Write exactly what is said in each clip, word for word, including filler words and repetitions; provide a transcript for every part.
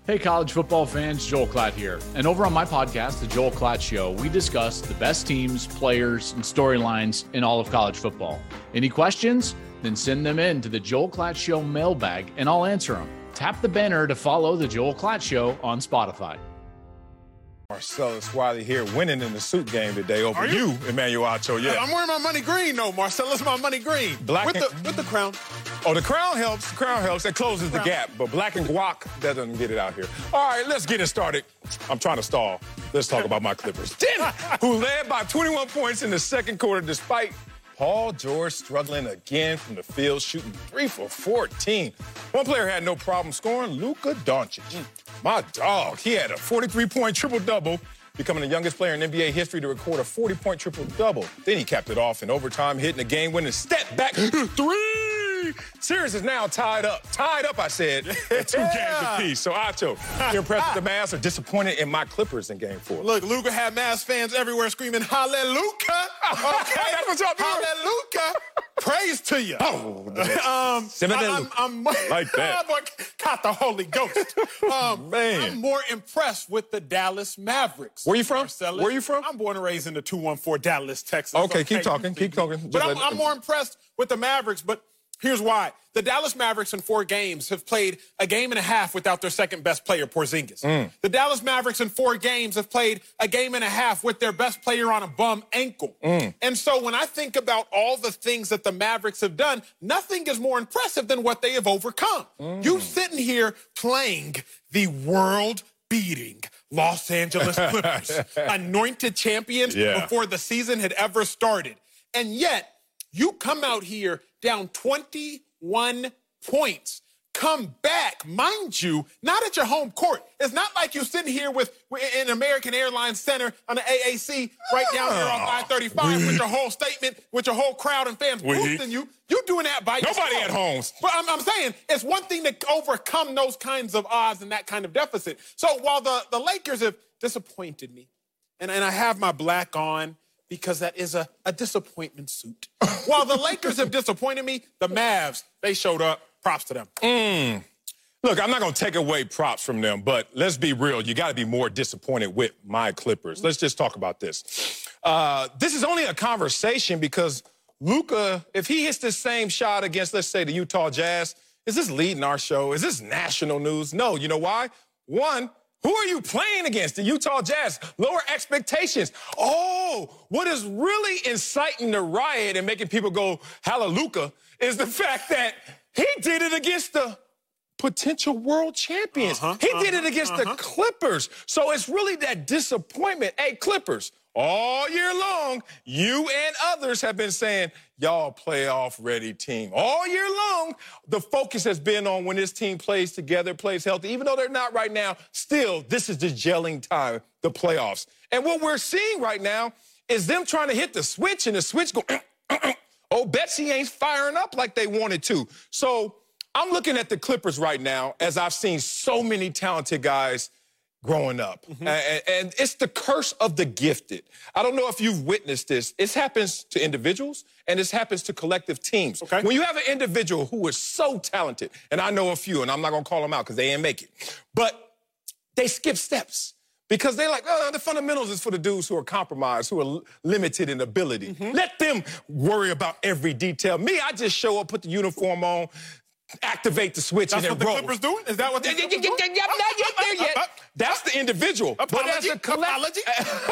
Hey, college football fans, Joel Klatt here. And over on my podcast, The Joel Klatt Show, we discuss the best teams, players, and storylines in all of college football. Any questions? Then send them in to the Joel Klatt Show mailbag, and I'll answer them. Tap the banner to follow The Joel Klatt Show on Spotify. Marcellus Wiley here, winning in the suit game today over you? you, Emmanuel Acho. Yeah, I'm wearing my money green, though, Marcellus. My money green. Black with and, the with the crown. Oh, the crown helps. The crown helps. That closes the, the gap. But black and guac, that doesn't get it out here. All right, let's get it started. I'm trying to stall. Let's talk about my Clippers. Damn it! Who led by twenty-one points in the second quarter despite Paul George struggling again from the field, shooting three for fourteen. One player had no problem scoring, Luka Doncic. My dog, he had a forty-three point triple-double, becoming the youngest player in N B A history to record a forty point triple-double. Then he capped it off in overtime, hitting the game-winning step back three. Series is now tied up. Tied up, I said, at two yeah. games apiece. So, Acho, you impressed with the Mavs or disappointed in my Clippers in game four? Look, Luka had Mavs fans everywhere screaming, Hallelujah! Okay? That's what y'all doing. Hallelujah! Praise to you. Oh, um, I'm, I'm, I'm like that. Caught the Holy Ghost. Um, Man. I'm more impressed with the Dallas Mavericks. Where you from? Marcellus. Where you from? I'm born and raised in the two one four Dallas, Texas. Okay, okay keep talking, keep talking. But I'm, I'm more impressed with the Mavericks, but here's why. The Dallas Mavericks in four games have played a game and a half without their second best player, Porzingis. Mm. The Dallas Mavericks in four games have played a game and a half with their best player on a bum ankle. Mm. And so when I think about all the things that the Mavericks have done, nothing is more impressive than what they have overcome. Mm. You sitting here playing the world-beating Los Angeles Clippers, anointed champions yeah. before the season had ever started. And yet, you come out here down twenty-one points, come back, mind you, not at your home court. It's not like you're sitting here with in American Airlines Center on the A A C right down here on I thirty-five with your whole statement, with your whole crowd and fans boosting you. You doing that by yourself. Nobody at homes. But I'm, I'm saying it's one thing to overcome those kinds of odds and that kind of deficit. So while the, the Lakers have disappointed me, and, and I have my black on, because that is a, a disappointment suit. While the Lakers have disappointed me, the Mavs, they showed up. Props to them. Mm. Look, I'm not going to take away props from them, but let's be real. You got to be more disappointed with my Clippers. Let's just talk about this. Uh, this is only a conversation because Luka, if he hits the same shot against, let's say, the Utah Jazz, is this leading our show? Is this national news? No. You know why? One, who are you playing against? The Utah Jazz. Lower expectations. Oh, what is really inciting the riot and making people go hallelujah is the fact that he did it against the potential world champions. Uh-huh, he uh-huh, did it against uh-huh. the Clippers. So it's really that disappointment. Hey, Clippers, all year long, you and others have been saying, y'all playoff-ready team. All year long, the focus has been on when this team plays together, plays healthy. Even though they're not right now, still, this is the gelling time, the playoffs. And what we're seeing right now is them trying to hit the switch, and the switch go, oh, Betsy ain't firing up like they wanted to. So I'm looking at the Clippers right now as I've seen so many talented guys growing up. Mm-hmm. and, and it's the curse of the gifted. I don't know if you've witnessed this. It happens to individuals, and this happens to collective teams. Okay. When you have an individual who is so talented, and I know a few, and I'm not going to call them out because they ain't make it, but they skip steps. Because they're like, oh, the fundamentals is for the dudes who are compromised, who are limited in ability. Mm-hmm. Let them worry about every detail. Me, I just show up, put the uniform on, activate the switch, That's and then roll. That's what the Clippers doing? Is that what the Clippers doing? I'm not yet there yet. That's the individual. Apology? But as a, Apology?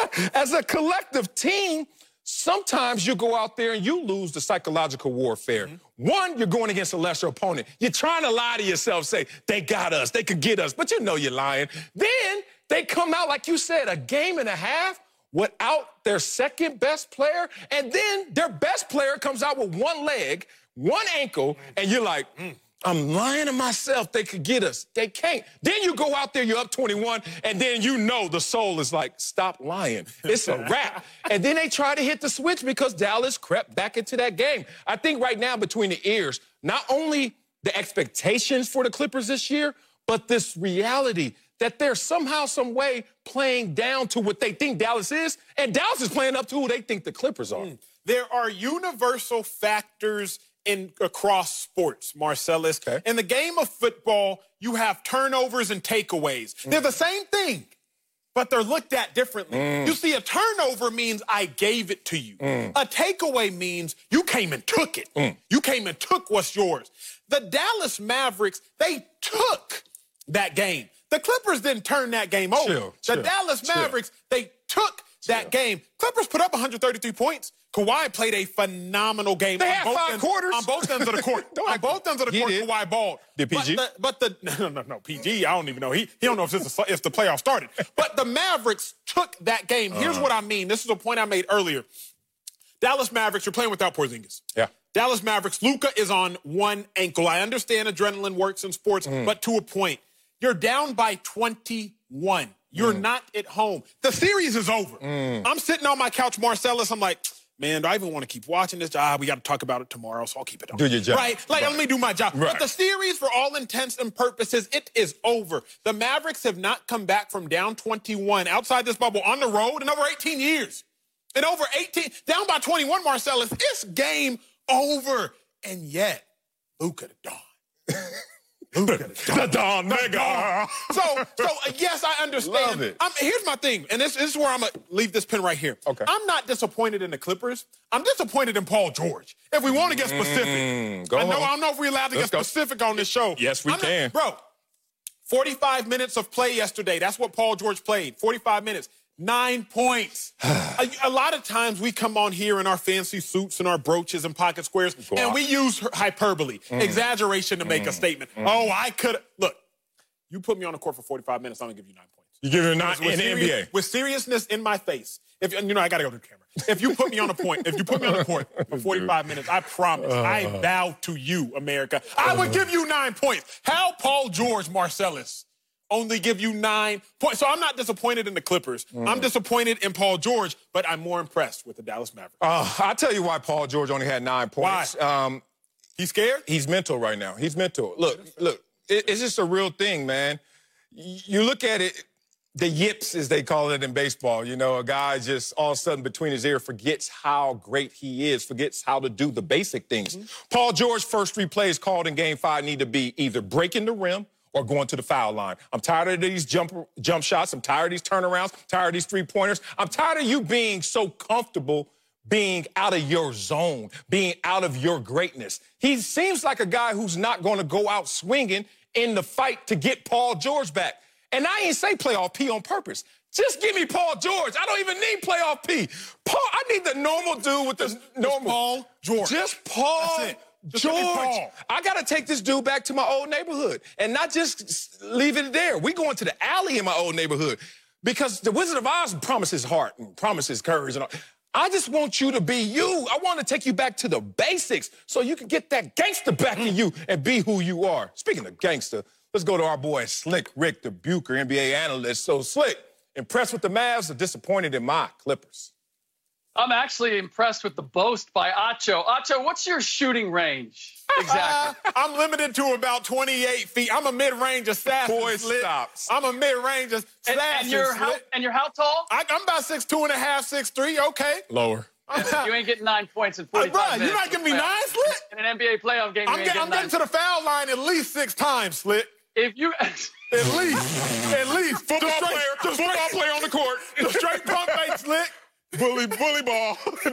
as a collective team, sometimes you go out there and you lose the psychological warfare. Mm-hmm. One, you're going against a lesser opponent. You're trying to lie to yourself, say, they got us, they could get us, but you know you're lying. Then they come out, like you said, a game and a half without their second best player, and then their best player comes out with one leg, one ankle, and you're like, mm, I'm lying to myself, they could get us. They can't. Then you go out there, you're up twenty-one, and then you know the soul is like, stop lying. It's a wrap. And then they try to hit the switch because Dallas crept back into that game. I think right now between the ears, not only the expectations for the Clippers this year, but this reality that they're somehow, some way playing down to what they think Dallas is, and Dallas is playing up to who they think the Clippers are. Mm. There are universal factors in across sports, Marcellus. Okay. In the game of football, you have turnovers and takeaways. Mm. They're the same thing, but they're looked at differently. Mm. You see, a turnover means I gave it to you. Mm. A takeaway means you came and took it. Mm. You came and took what's yours. The Dallas Mavericks, they took that game. The Clippers didn't turn that game over. Chill, the chill, Dallas Mavericks, chill. they took that chill. game. Clippers put up one hundred thirty-three points. Kawhi played a phenomenal game. They on had both five ends, quarters. On both ends of the court. on both ends of the court, did. Kawhi balled. Did P G? But the, but the no, no, no, P G, I don't even know. He he don't know if, this is, if the playoffs started. But the Mavericks took that game. Here's uh-huh. what I mean. This is a point I made earlier. Dallas Mavericks, you're playing without Porzingis. Yeah. Dallas Mavericks, Luka is on one ankle. I understand adrenaline works in sports, mm. but to a point. You're down by twenty-one. You're mm. not at home. The series is over. Mm. I'm sitting on my couch, Marcellus. I'm like, man, do I even want to keep watching this? Ah, we got to talk about it tomorrow, so I'll keep it on. Do your job. Right? Like, right. let me do my job. Right. But the series, for all intents and purposes, it is over. The Mavericks have not come back from down twenty-one outside this bubble on the road in over eighteen years. In over eighteen, down by twenty-one, Marcellus, it's game over. And yet, Luka the Dawn. The Dawn Mega. So, so uh, yes, I understand. Love it. I'm, here's my thing, and this, this is where I'm going to leave this pen right here. Okay. I'm not disappointed in the Clippers. I'm disappointed in Paul George. If we want to get specific. Mm, go I, know, home. I don't know if we're allowed to Let's get go. specific on this show. Yes, we I'm can. Not, bro, forty-five minutes of play yesterday. That's what Paul George played. forty-five minutes. Nine points. a, a lot of times we come on here in our fancy suits and our brooches and pocket squares, Go and on. we use hyperbole, mm. exaggeration to make mm. a statement. Mm. Oh, I could look. You put me on the court for forty-five minutes, I'm gonna give you nine points. You give me nine in the N B A with seriousness in my face. If you know, I gotta go to the camera. If you put me on a point, if you put me on the court for forty-five minutes, I promise, uh, I vow to you, America, I would give you nine points. How Paul George, Marcellus, only give you nine points. So I'm not disappointed in the Clippers. Mm. I'm disappointed in Paul George, but I'm more impressed with the Dallas Mavericks. Uh, I'll tell you why Paul George only had nine points. Why? Um, He's scared? He's mental right now. He's mental. Look, look, it, it's just a real thing, man. You look at it, the yips, as they call it in baseball. You know, a guy just all of a sudden between his ear forgets how great he is, forgets how to do the basic things. Mm-hmm. Paul George's first three plays called in game five need to be either breaking the rim or going to the foul line. I'm tired of these jump jump shots. I'm tired of these turnarounds. I'm tired of these three-pointers. I'm tired of you being so comfortable being out of your zone, being out of your greatness. He seems like a guy who's not going to go out swinging in the fight to get Paul George back. And I ain't say playoff P on purpose. Just give me Paul George. I don't even need playoff P. Paul, I need the normal dude with the just, normal. Just Paul George. Just Paul That's it. Just George. I got to take this dude back to my old neighborhood and not just leave it there. We going to the alley in my old neighborhood because the Wizard of Oz promises heart and promises courage and all. I just want you to be you. I want to take you back to the basics so you can get that gangster back in you and be who you are. Speaking of gangster, let's go to our boy Slick Rick, the Bucher N B A analyst. So, Slick, impressed with the Mavs or disappointed in my Clippers? I'm actually impressed with the boast by Acho. Acho, what's your shooting range? Exactly. Uh, I'm limited to about twenty-eight feet. I'm a mid-range assassin. Boy, Slick. stops. I'm a mid-range assassin. And, and, you're how, and you're how tall? I, I'm about six two and a half, six three. Okay. Lower. You ain't getting nine points in forty-five uh, bro, minutes. You're not giving me nine, Slick? In an N B A playoff game, you I'm, ain't get, getting I'm getting nine. to the foul line at least six times, Slick. If you... At least. At least. Football straight, player. Football Football player on the court. The straight pump fake, Slick. Bully, bully ball.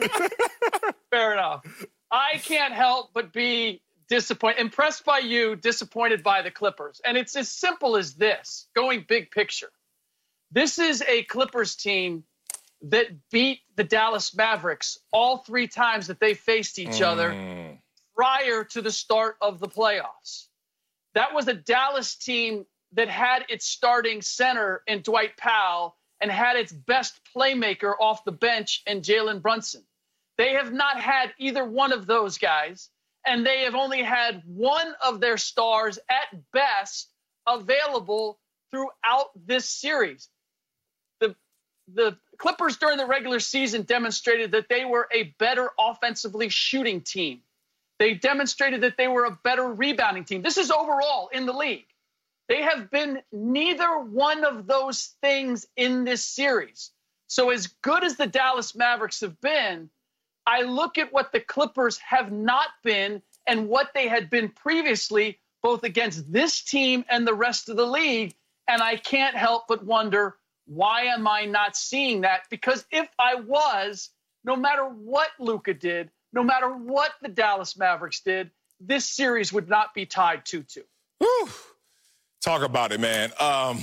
Fair enough. I can't help but be disappointed, impressed by you, disappointed by the Clippers. And it's as simple as this, going big picture. This is a Clippers team that beat the Dallas Mavericks all three times that they faced each mm. other prior to the start of the playoffs. That was a Dallas team that had its starting center in Dwight Powell and had its best playmaker off the bench in Jalen Brunson. They have not had either one of those guys, and they have only had one of their stars at best available throughout this series. The, the Clippers during the regular season demonstrated that they were a better offensively shooting team. They demonstrated that they were a better rebounding team. This is overall in the league. They have been neither one of those things in this series. So as good as the Dallas Mavericks have been, I look at what the Clippers have not been, and what they had been previously, both against this team and the rest of the league. And I can't help but wonder, why am I not seeing that? Because if I was, no matter what Luka did, no matter what the Dallas Mavericks did, this series would not be tied two two. Whew. Talk about it, man. Um,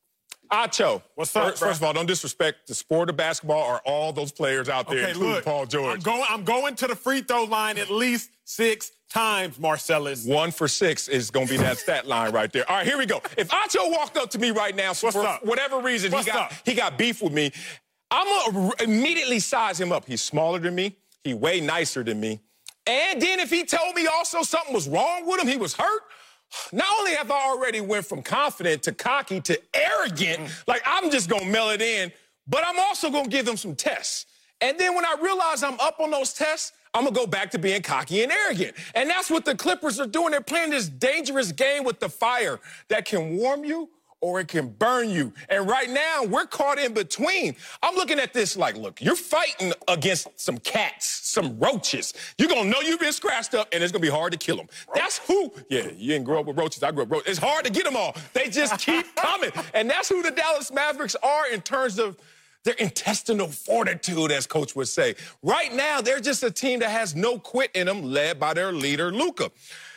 Acho, what's up? First, first of all, don't disrespect the sport of basketball or all those players out there, okay, including look, Paul George. I'm going, I'm going to the free throw line at least six times, Marcellus. One for six is going to be that stat line right there. All right, here we go. If Acho walked up to me right now, so what's for up? whatever reason what's he got up? he got beef with me, I'm going to immediately size him up. He's smaller than me. He way nicer than me. And then if he told me also something was wrong with him, he was hurt, not only have I already went from confident to cocky to arrogant, mm. like I'm just going to mail it in, but I'm also going to give them some tests. And then when I realize I'm up on those tests, I'm going to go back to being cocky and arrogant. And that's what the Clippers are doing. They're playing this dangerous game with the fire that can warm you or it can burn you. And right now, we're caught in between. I'm looking at this like, look, you're fighting against some cats, some roaches. You're going to know you've been scratched up, and it's going to be hard to kill them. That's who, yeah, you didn't grow up with roaches. I grew up with roaches. It's hard to get them all. They just keep coming. And that's who the Dallas Mavericks are in terms of their intestinal fortitude, as Coach would say. Right now, they're just a team that has no quit in them, led by their leader, Luka.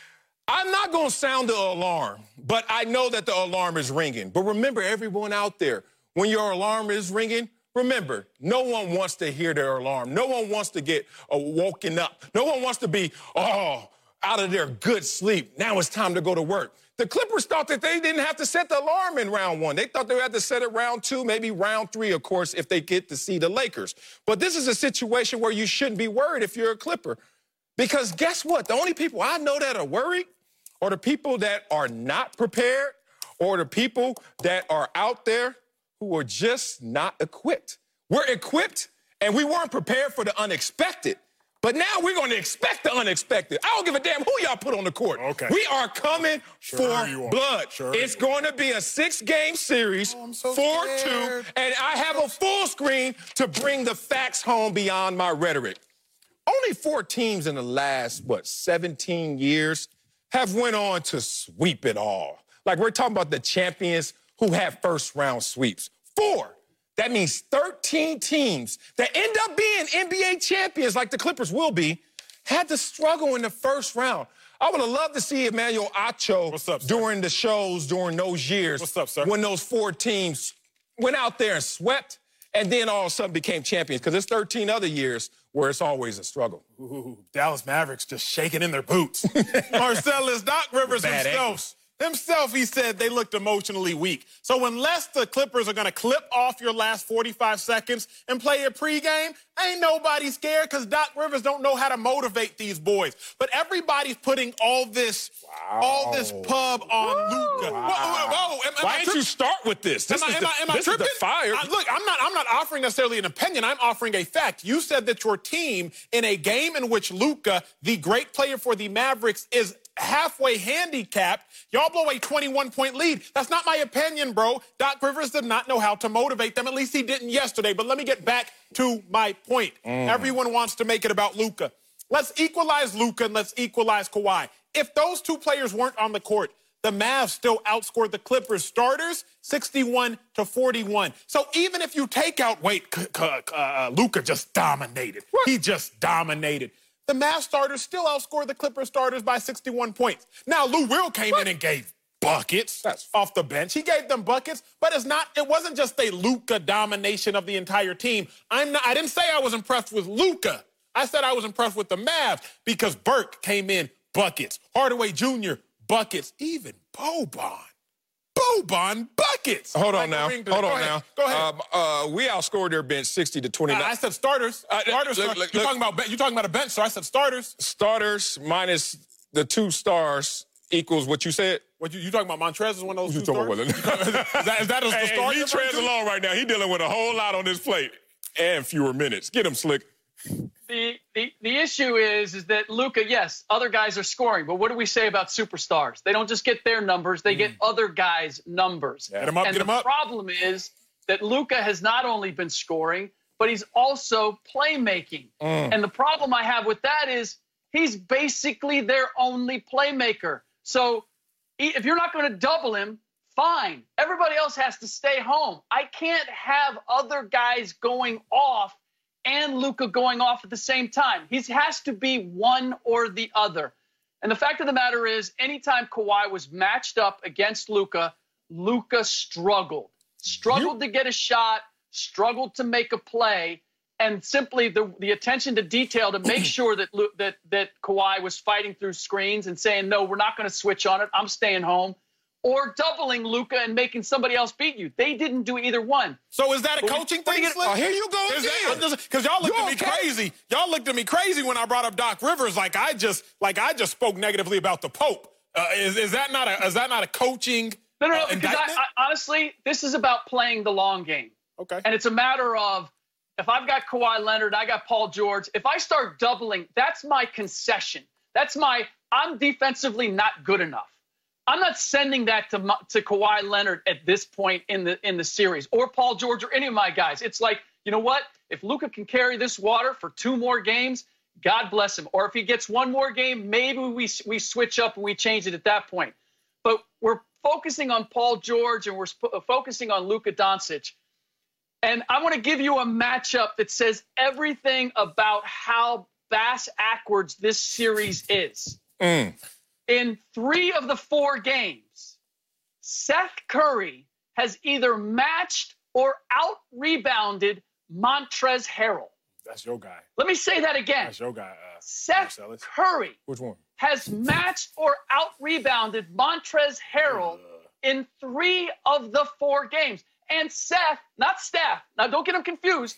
I'm not going to sound the alarm, but I know that the alarm is ringing. But remember, everyone out there, when your alarm is ringing, remember, no one wants to hear their alarm. No one wants to get uh, woken up. No one wants to be, oh, out of their good sleep. Now it's time to go to work. The Clippers thought that they didn't have to set the alarm in round one. They thought they had to set it round two, maybe round three, of course, if they get to see the Lakers. But this is a situation where you shouldn't be worried if you're a Clipper. Because guess what? The only people I know that are worried are the people that are not prepared or the people that are out there who are just not equipped. We're equipped, and we weren't prepared for the unexpected. But now we're going to expect the unexpected. I don't give a damn who y'all put on the court. Okay. We are coming sure for blood. Sure it's going to be a six-game series, oh, so four scared. two, and I have a full screen to bring the facts home beyond my rhetoric. Only four teams in the last, what, seventeen years have went on to sweep it all. Like, we're talking about the champions who have first-round sweeps. Four. That means thirteen teams that end up being N B A champions, like the Clippers will be, had to struggle in the first round. I would have loved to see Emmanuel Acho What's up, sir? during the shows during those years. What's up, sir? When those four teams went out there and swept and then all of a sudden became champions, because there's thirteen other years where it's always a struggle. Ooh, Dallas Mavericks just shaking in their boots. Marcellus, Doc Rivers Bad himself. ankles. Himself, he said they looked emotionally weak. So unless the Clippers are going to clip off your last forty-five seconds and play a pregame, ain't nobody scared because Doc Rivers don't know how to motivate these boys. But everybody's putting all this, wow. all this pub on Luka. Wow. Whoa, whoa, whoa. Am, am Why I didn't tri- you start with this? This, am is, I, the, am I, am I this is the fire. I, look, I'm not, I'm not offering necessarily an opinion. I'm offering a fact. You said that your team, in a game in which Luka, the great player for the Mavericks, is halfway handicapped, y'all blow a twenty-one point lead. That's not my opinion, bro. Doc Rivers did not know how to motivate them. At least he didn't yesterday. But let me get back to my point. Mm. Everyone wants to make it about Luka. Let's equalize Luka and let's equalize Kawhi. If those two players weren't on the court, the Mavs still outscored the Clippers starters sixty-one to forty-one. So even if you take out, wait, uh, Luka just dominated. What? He just dominated. The Mavs starters still outscored the Clippers starters by sixty-one points. Now, Lou Will came what? in and gave buckets That's... off the bench. He gave them buckets, but it's not. It wasn't just a Luka domination of the entire team. I'm not. I didn't say I was impressed with Luka. I said I was impressed with the Mavs because Burke came in buckets. Hardaway Junior buckets. Even Boban. Boban buckets. Hold on now. Hold on ahead. now. Go ahead. Um, uh, we outscored their bench sixty to twenty-nine. I, I said starters. Uh, starters. Look, look, you're, look. talking about, you're talking about a bench, so I said starters. Starters minus the two stars equals what you said? What you, you talking about? Montrez is one of those you two stars? About is that, is that a, hey, the star? He treads along right now. He's dealing with a whole lot on his plate and fewer minutes. Get him, Slick. The, the the issue is is that Luka, yes, other guys are scoring, but what do we say about superstars? They don't just get their numbers; they mm. get other guys' numbers. Yeah. Get 'em up, and get 'em the up. problem is that Luka has not only been scoring, but he's also playmaking. Mm. And the problem I have with that is He's basically their only playmaker. So if you're not going to double him, fine. Everybody else has to stay home. I can't have other guys going off and Luka going off at the same time. He has to be one or the other. And the fact of the matter is, anytime Kawhi was matched up against Luka, Luka struggled. Struggled to get a shot, struggled to make a play, and simply the, the attention to detail to make sure that, that, that Kawhi was fighting through screens and saying, no, we're not going to switch on it, I'm staying home, or doubling Luka and making somebody else beat you. They didn't do either one. So is that a coaching thing, Slick? Oh, here you go again. Because y'all looked You at me okay? crazy. Y'all looked at me crazy when I brought up Doc Rivers, like I just, like I just spoke negatively about the Pope. Uh, is, is that not a, is that not a coaching? No, no, no. Uh, because I, I, honestly, this is about playing the long game. Okay. And it's a matter of, if I've got Kawhi Leonard, I got Paul George. If I start doubling, that's my concession. That's my, I'm defensively not good enough. I'm not sending that to to Kawhi Leonard at this point in the in the series, or Paul George, or any of my guys. It's like, you know what? If Luka can carry this water for two more games, God bless him. Or if he gets one more game, maybe we we switch up and we change it at that point. But we're focusing on Paul George and we're sp- focusing on Luka Doncic. And I want to give you a matchup that says everything about how bass-ackwards this series is. Mm. In three of the four games, Seth Curry has either matched or out-rebounded Montrezl Harrell. That's your guy. Let me say that again. That's your guy. Uh, Seth Marcellus. Curry Which one? has matched or out-rebounded Montrezl Harrell in three of the four games. And Seth, not Steph, now don't get him confused,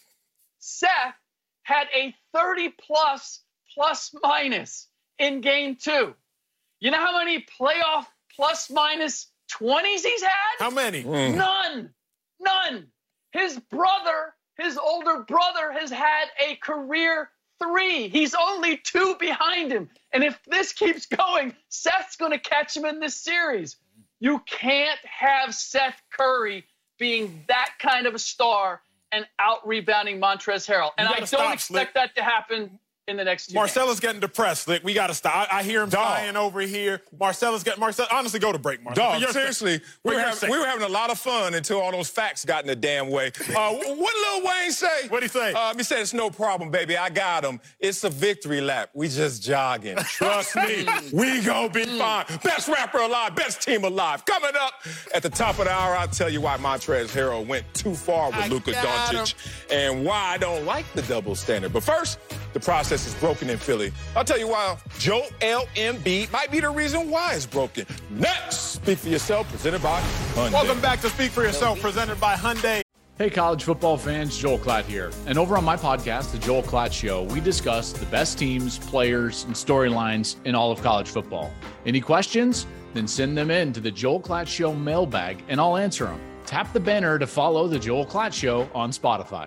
Seth had a thirty-plus plus-minus in game two. You know how many playoff plus-minus twenties he's had? How many? Mm. None. None. His brother, his older brother, has had a career three. He's only two behind him. And if this keeps going, Seth's going to catch him in this series. You can't have Seth Curry being that kind of a star and out-rebounding Montrezl Harrell. And I don't stop, expect Slick. that to happen in the next two Marcella's games. getting depressed, Slick. We got to stop. I, I hear him Dog. sighing over here. Marcella's getting, Marcella, honestly, go to break, Marcella. Dog, seriously, we were, having, we were having a lot of fun until all those facts got in the damn way. Uh, what Lil Wayne say? What'd he say? Uh, he said, it's no problem, baby. I got him. It's a victory lap. We just jogging. Trust me, we gonna be fine. Best rapper alive, best team alive. Coming up at the top of the hour, I'll tell you why Montrezl Harrell went too far with I Luka got Doncic and why I don't like the double standard. But first, the process is broken in Philly. I'll tell you why Joel Embiid might be the reason why it's broken. Next, Speak for Yourself, presented by Hyundai. Welcome back to Speak for Yourself, presented by Hyundai. Hey, college football fans, Joel Klatt here. And over on my podcast, The Joel Klatt Show, we discuss the best teams, players, and storylines in all of college football. Any questions? Then send them in to the Joel Klatt Show mailbag, and I'll answer them. Tap the banner to follow The Joel Klatt Show on Spotify.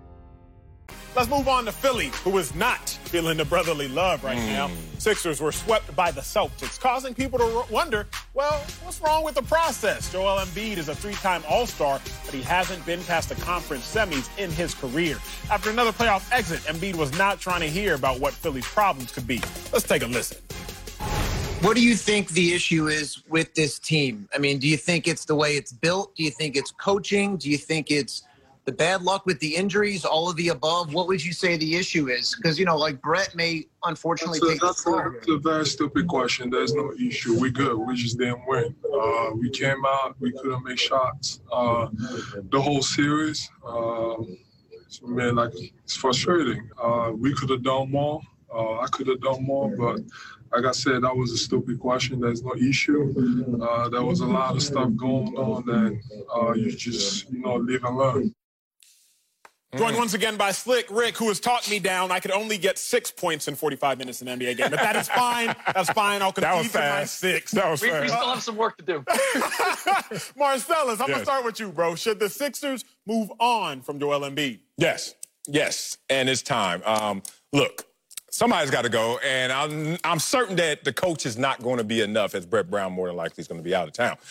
Let's move on to Philly, who is not feeling the brotherly love right Mm. now. Sixers were swept by the Celtics, causing people to wonder, well, what's wrong with the process? Joel Embiid is a three-time All-Star, but he hasn't been past the conference semis in his career. After another playoff exit, Embiid was not trying to hear about what Philly's problems could be. Let's take a listen. What do you think the issue is with this team? I mean, do you think it's the way it's built? Do you think it's coaching? Do you think it's the bad luck with the injuries, all of the above? What would you say the issue is? Because, you know, like Brett may unfortunately That's, a, take the that's, a, floor. that's a very stupid question. There's no issue. We good. We just didn't win. Uh, we came out. We couldn't make shots. Uh, the whole series, uh, it's, man, like, it's frustrating. Uh, we could have done more. Uh, I could have done more, but like I said, that was a stupid question. There's no issue. Uh, there was a lot of stuff going on that uh, you just, you know, live and learn. Joined once again by Slick Rick, who has talked me down. I could only get six points in forty-five minutes in an N B A game, but that is fine. That's fine. I'll That was concede to my fast. six. That was We, we fast. still have some work to do. Marcellus, I'm going Yes. to start with you, bro. Should the Sixers move on from Joel Embiid? Yes, yes, and it's time. Um, look, somebody's got to go, and I'm I'm certain that the coach is not going to be enough, as Brett Brown more than likely is going to be out of town.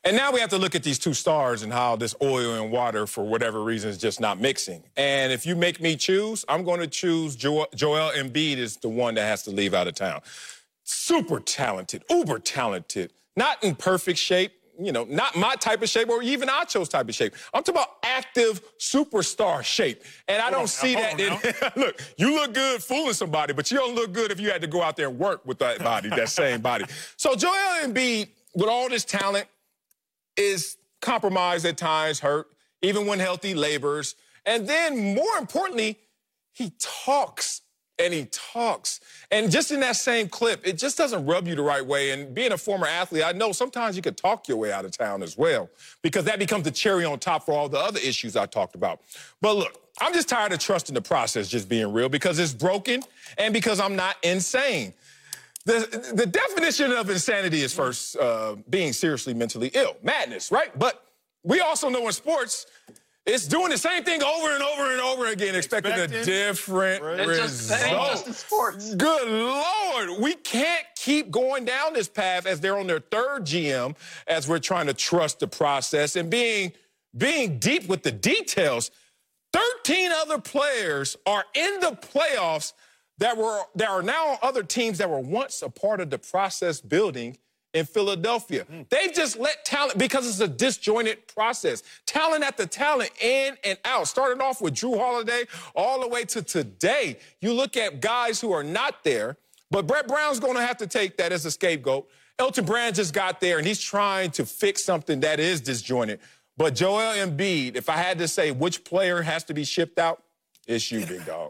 And now we have to look at these two stars and how this oil and water, for whatever reason, is just not mixing. And if you make me choose, I'm going to choose jo- Joel Embiid is the one that has to leave out of town. Super talented, uber talented, not in perfect shape, you know, not my type of shape or even Acho's type of shape. I'm talking about active superstar shape. And I don't see that. In, look, you look good fooling somebody, but you don't look good if you had to go out there and work with that body, that same body. So Joel Embiid, with all this talent, is compromised at times, hurt, even when healthy, labors. And then, more importantly, he talks and he talks. And just in that same clip, it just doesn't rub you the right way. And being a former athlete, I know sometimes you could talk your way out of town as well, because that becomes the cherry on top for all the other issues I talked about. But look, I'm just tired of trusting the process just being real, because it's broken and because I'm not insane. The, the definition of insanity is first uh, being seriously mentally ill, madness, right? But we also know in sports, it's doing the same thing over and over and over again, expecting, expecting a different result. Just in sports. Good Lord. We can't keep going down this path as they're on their third G M, as we're trying to trust the process and being, being deep with the details. thirteen other players are in the playoffs that were there are now other teams that were once a part of the process building in Philadelphia. Mm. They've just let talent, because it's a disjointed process, talent at the talent in and out, starting off with Drew Holiday all the way to today. You look at guys who are not there, but Brett Brown's going to have to take that as a scapegoat. Elton Brand just got there, and he's trying to fix something that is disjointed. But Joel Embiid, if I had to say which player has to be shipped out, it's you, big dog.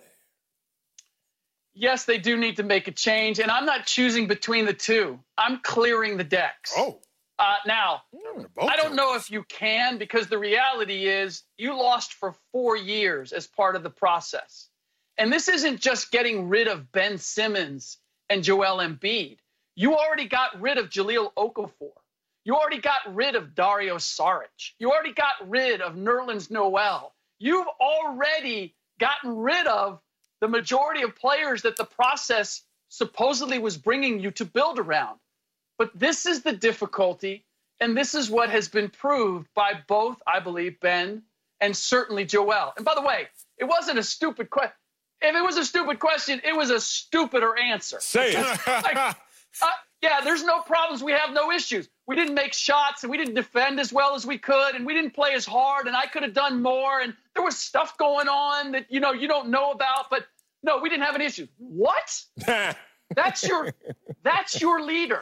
Yes, they do need to make a change, and I'm not choosing between the two. I'm clearing the decks. Oh. Uh, now, mm, I don't know if you can, because the reality is you lost for four years as part of the process. And this isn't just getting rid of Ben Simmons and Joel Embiid. You already got rid of Jahlil Okafor. You already got rid of Dario Saric. You already got rid of Nerlens Noel. You've already gotten rid of the majority of players that the process supposedly was bringing you to build around. But this is the difficulty, and this is what has been proved by both, I believe, Ben and certainly Joel. And by the way, it wasn't a stupid question. If it was a stupid question, it was a stupider answer. Say it. Like, uh, yeah, there's no problems. We have no issues. We didn't make shots, and we didn't defend as well as we could, and we didn't play as hard, and I could have done more, and there was stuff going on that, you know, you don't know about, but no, we didn't have an issue. What? That's your that's your leader.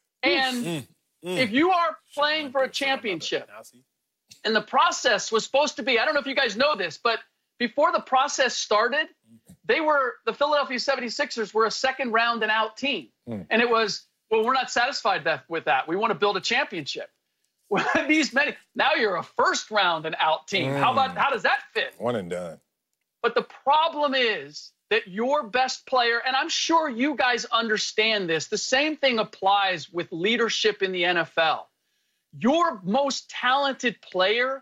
And mm, mm. if you are playing for a championship, and the process was supposed to be, I don't know if you guys know this, but before the process started, they were, the Philadelphia seventy-sixers were a second round and out team. Mm. And it was, well, we're not satisfied that, with that. We want to build a championship. Well, these many, now you're a first round and out team. Mm. How about, how does that fit? One and done. But the problem is that your best player, and I'm sure you guys understand this, the same thing applies with leadership in the N F L. Your most talented player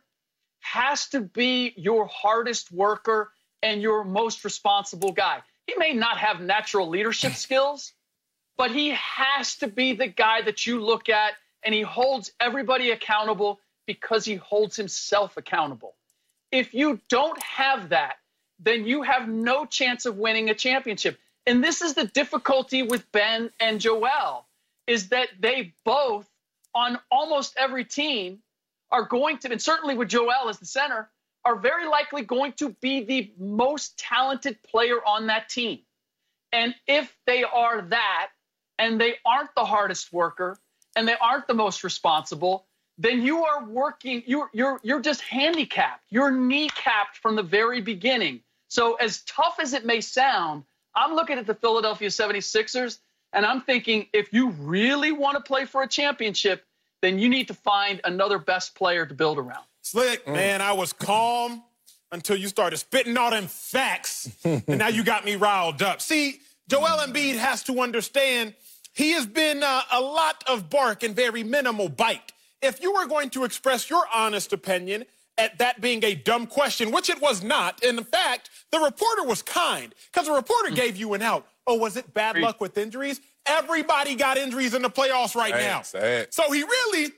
has to be your hardest worker and your most responsible guy. He may not have natural leadership skills, but he has to be the guy that you look at, and he holds everybody accountable because he holds himself accountable. If you don't have that, then you have no chance of winning a championship. And this is the difficulty with Ben and Joel, is that they both, on almost every team, are going to, and certainly with Joel as the center, are very likely going to be the most talented player on that team. And if they are that, and they aren't the hardest worker, and they aren't the most responsible, then you are working, you're, you're, you're just handicapped. You're kneecapped from the very beginning. So as tough as it may sound, I'm looking at the Philadelphia seventy-sixers, and I'm thinking, if you really want to play for a championship, then you need to find another best player to build around. Slick, mm. man, I was calm until you started spitting all them facts, and now you got me riled up. See, Joel Embiid has to understand he has been uh, a lot of bark and very minimal bite. If you were going to express your honest opinion at that being a dumb question, which it was not, in fact, the reporter was kind, because the reporter mm. gave you an out. Oh, was it bad luck with injuries? Everybody got injuries in the playoffs right say now. It, say it. So he really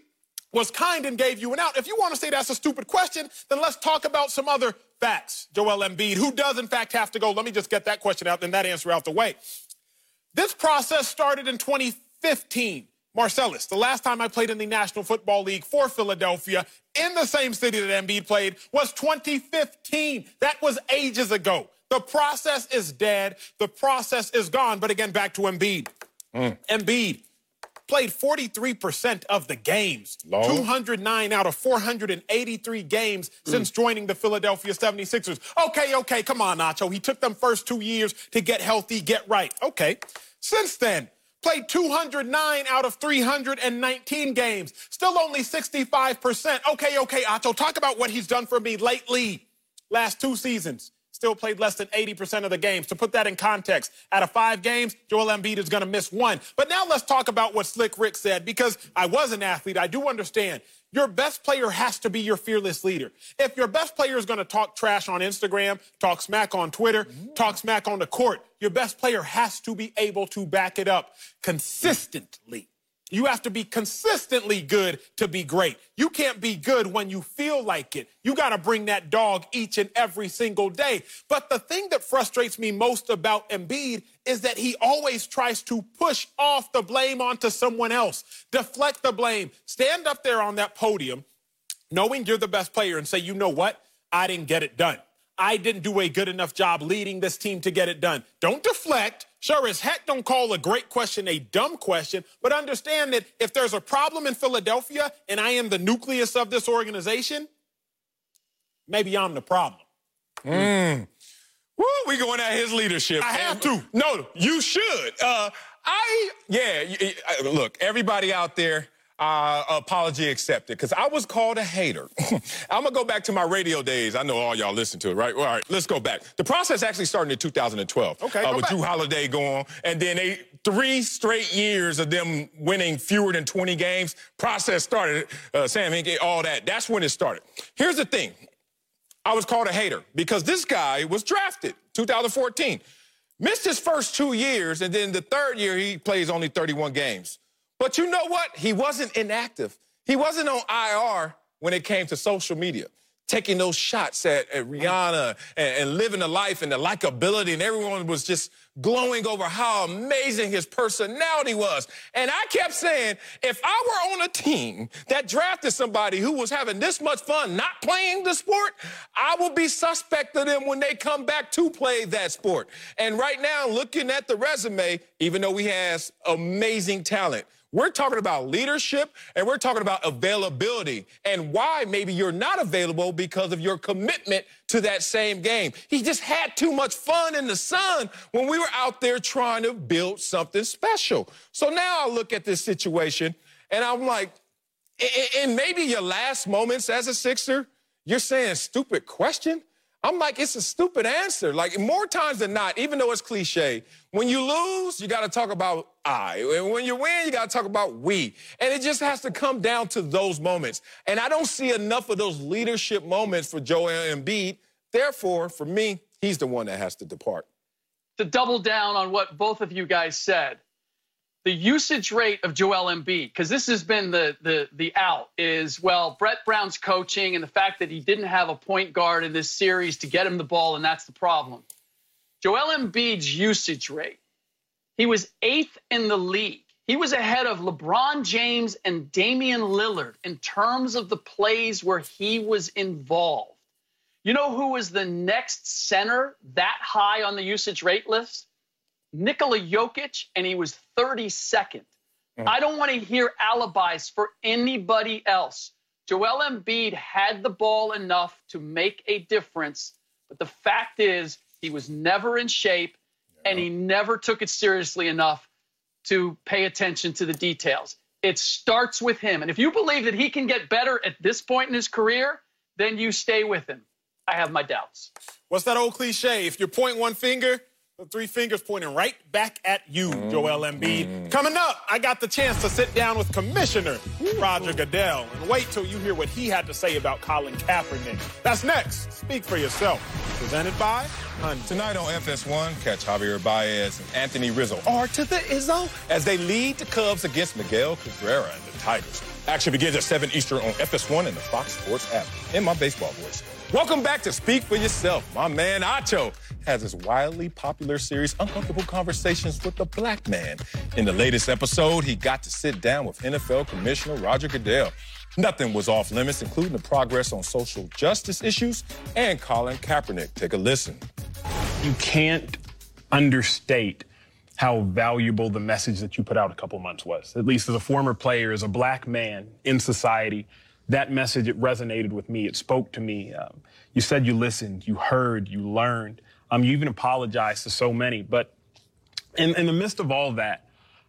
was kind and gave you an out. If you want to say that's a stupid question, then let's talk about some other facts. Joel Embiid, who does in fact have to go? Let me just get that question out and that answer out the way. This process started in twenty fifteen. Marcellus, the last time I played in the National Football League for Philadelphia in the same city that Embiid played was twenty fifteen. That was ages ago. The process is dead. The process is gone. But again, back to Embiid. Mm. Embiid played forty-three percent of the games. Low. two hundred nine out of four hundred eighty-three games mm. since joining the Philadelphia seventy-sixers. Okay, okay, come on, Nacho. He took them first two years to get healthy, get right. Okay. Since then, played two hundred nine out of three hundred nineteen games. Still only sixty-five percent. Okay, okay, Acho, talk about what he's done for me lately. Last two seasons, still played less than eighty percent of the games. To put that in context, out of five games, Joel Embiid is going to miss one. But now let's talk about what Slick Rick said, because I was an athlete. I do understand. Your best player has to be your fearless leader. If your best player is going to talk trash on Instagram, talk smack on Twitter, talk smack on the court, your best player has to be able to back it up consistently. You have to be consistently good to be great. You can't be good when you feel like it. You got to bring that dog each and every single day. But the thing that frustrates me most about Embiid is that he always tries to push off the blame onto someone else, deflect the blame, stand up there on that podium knowing you're the best player and say, you know what? I didn't get it done. I didn't do a good enough job leading this team to get it done. Don't deflect. Sure as heck don't call a great question a dumb question, but understand that if there's a problem in Philadelphia and I am the nucleus of this organization, maybe I'm the problem. Mm. Woo, we going at his leadership. I have to. No, you should. Uh, I, yeah, look, everybody out there, Uh, apology accepted, because I was called a hater. I'm going to go back to my radio days. I know all y'all listen to it, right? All right, let's go back. The process actually started in two thousand twelve. Okay, uh, go with back. Drew Holiday going, and then they, three straight years of them winning fewer than twenty games. Process started, uh, Sam Hinkie, all that. That's when it started. Here's the thing. I was called a hater because this guy was drafted two thousand fourteen. Missed his first two years, and then the third year he plays only thirty-one games. But you know what? He wasn't inactive. He wasn't on I R when it came to social media, taking those shots at, at Rihanna and, and living the life and the likability, and everyone was just glowing over how amazing his personality was. And I kept saying, if I were on a team that drafted somebody who was having this much fun not playing the sport, I would be suspect of them when they come back to play that sport. And right now, looking at the resume, even though he has amazing talent, we're talking about leadership, and we're talking about availability and why maybe you're not available because of your commitment to that same game. He just had too much fun in the sun when we were out there trying to build something special. So now I look at this situation, and I'm like, in maybe your last moments as a Sixer, you're saying stupid question? I'm like, it's a stupid answer. Like, more times than not, even though it's cliche, when you lose, you got to talk about I. And when you win, you got to talk about we. And it just has to come down to those moments. And I don't see enough of those leadership moments for Joel Embiid. Therefore, for me, he's the one that has to depart. To double down on what both of you guys said, the usage rate of Joel Embiid, because this has been the, the, the out, is, well, Brett Brown's coaching and the fact that he didn't have a point guard in this series to get him the ball, and that's the problem. Joel Embiid's usage rate, he was eighth in the league. He was ahead of LeBron James and Damian Lillard in terms of the plays where he was involved. You know who was the next center that high on the usage rate list? Nikola Jokic, and he was thirty-second. Mm. I don't want to hear alibis for anybody else. Joel Embiid had the ball enough to make a difference, but the fact is he was never in shape, yeah. and he never took it seriously enough to pay attention to the details. It starts with him, and if you believe that he can get better at this point in his career, then you stay with him. I have my doubts. What's that old cliche? If you point one finger, the three fingers pointing right back at you, Joel Embiid. Coming up, I got the chance to sit down with Commissioner Roger Goodell and wait till you hear what he had to say about Colin Kaepernick. That's next. Speak for yourself. Presented by Hyundai. Tonight on F S one, catch Javier Baez and Anthony Rizzo, R to the Izzo, as they lead the Cubs against Miguel Cabrera and the Tigers. Action begins at seven Eastern on F S one and the Fox Sports app. In my baseball voice. Welcome back to Speak for Yourself. My man Acho has his wildly popular series, Uncomfortable Conversations with the Black Man. In the latest episode, he got to sit down with N F L Commissioner Roger Goodell. Nothing was off limits, including the progress on social justice issues and Colin Kaepernick. Take a listen. You can't understate how valuable the message that you put out a couple months was. At least as a former player, as a black man in society, that message, it resonated with me. It spoke to me. Um, you said you listened, you heard, you learned. Um, you even apologized to so many. But in, in the midst of all that,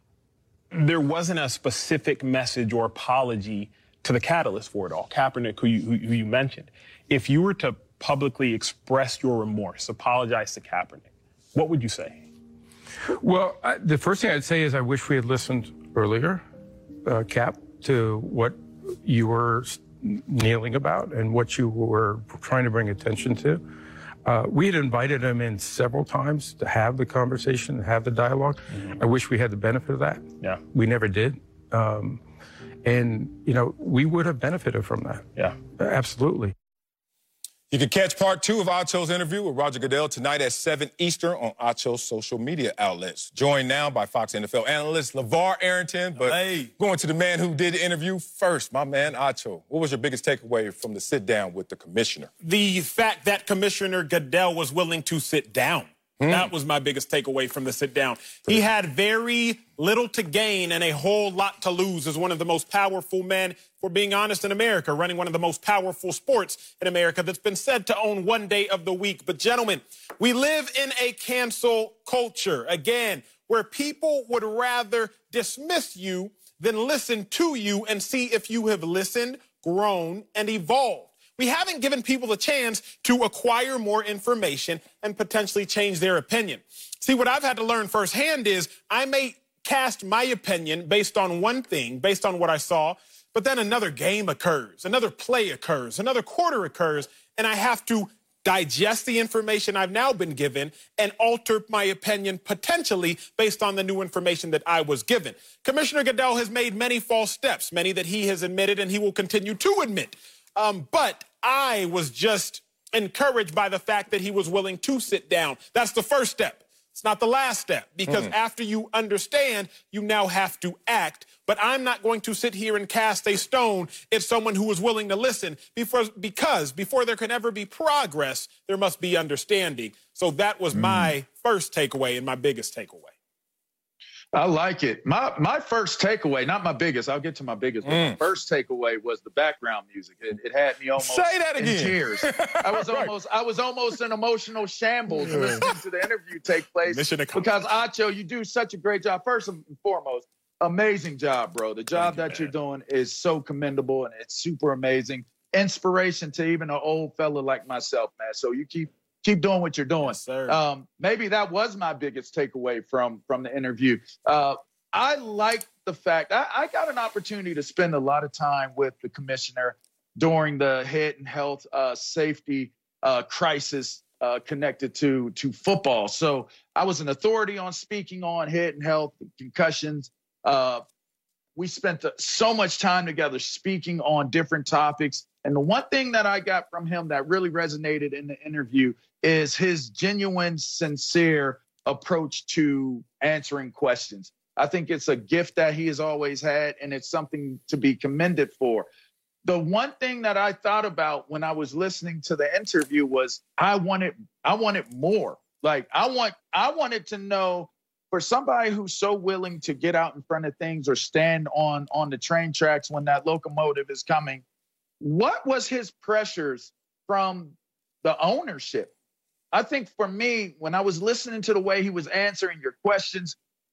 there wasn't a specific message or apology to the catalyst for it all, Kaepernick, who you, who, who you mentioned. If you were to publicly express your remorse, apologize to Kaepernick, what would you say? Well, I, the first thing I'd say is I wish we had listened earlier, uh, Cap, to what you were kneeling about and what you were trying to bring attention to. Uh, we had invited him in several times to have the conversation, to have the dialogue. Mm-hmm. I wish we had the benefit of that. Yeah. We never did. Um, and, you know, we would have benefited from that. Yeah. Absolutely. You can catch part two of Acho's interview with Roger Goodell tonight at seven Eastern on Acho's social media outlets. Joined now by Fox N F L analyst LeVar Arrington. But hey. going to the man who did the interview first, my man Acho. What was your biggest takeaway from the sit down with the commissioner? The fact that Commissioner Goodell was willing to sit down. Mm. That was my biggest takeaway from the sit down. He had very little to gain and a whole lot to lose as one of the most powerful men, for being honest, in America, running one of the most powerful sports in America that's been said to own one day of the week. But gentlemen, we live in a cancel culture, again, where people would rather dismiss you than listen to you and see if you have listened, grown, and evolved. We haven't given people a chance to acquire more information and potentially change their opinion. See, what I've had to learn firsthand is I may cast my opinion based on one thing, based on what I saw, but then another game occurs, another play occurs, another quarter occurs, and I have to digest the information I've now been given and alter my opinion potentially based on the new information that I was given. Commissioner Goodell has made many false steps, many that he has admitted and he will continue to admit. Um, but I was just encouraged by the fact that he was willing to sit down. That's the first step. It's not the last step, because mm. after you understand, you now have to act. But I'm not going to sit here and cast a stone at someone who is willing to listen, before, because before there can ever be progress, there must be understanding. So that was mm. my first takeaway and my biggest takeaway. I like it. My my first takeaway, not my biggest, I'll get to my biggest, but mm. my first takeaway was the background music. It, it had me almost Say that again. in tears. I was right. almost I was almost in emotional shambles listening to the interview take place. Because Acho, you do such a great job. First and foremost, amazing job, bro. The job Thank that you, you're doing is so commendable and it's super amazing. Inspiration to even an old fella like myself, man. So you keep Keep doing what you're doing. Yes, sir. Um, maybe that was my biggest takeaway from, from the interview. Uh, I like the fact I, I got an opportunity to spend a lot of time with the commissioner during the head and health uh, safety uh, crisis uh, connected to, to football. So I was an authority on speaking on head and health, concussions. Uh, we spent so much time together speaking on different topics. And the one thing that I got from him that really resonated in the interview is his genuine, sincere approach to answering questions. I think it's a gift that he has always had, and it's something to be commended for. The one thing that I thought about when I was listening to the interview was I wanted, I wanted more. Like I want, I wanted to know, for somebody who's so willing to get out in front of things or stand on, on the train tracks when that locomotive is coming, what was his pressures from the ownership? I think for me, when I was listening to the way he was answering your questions,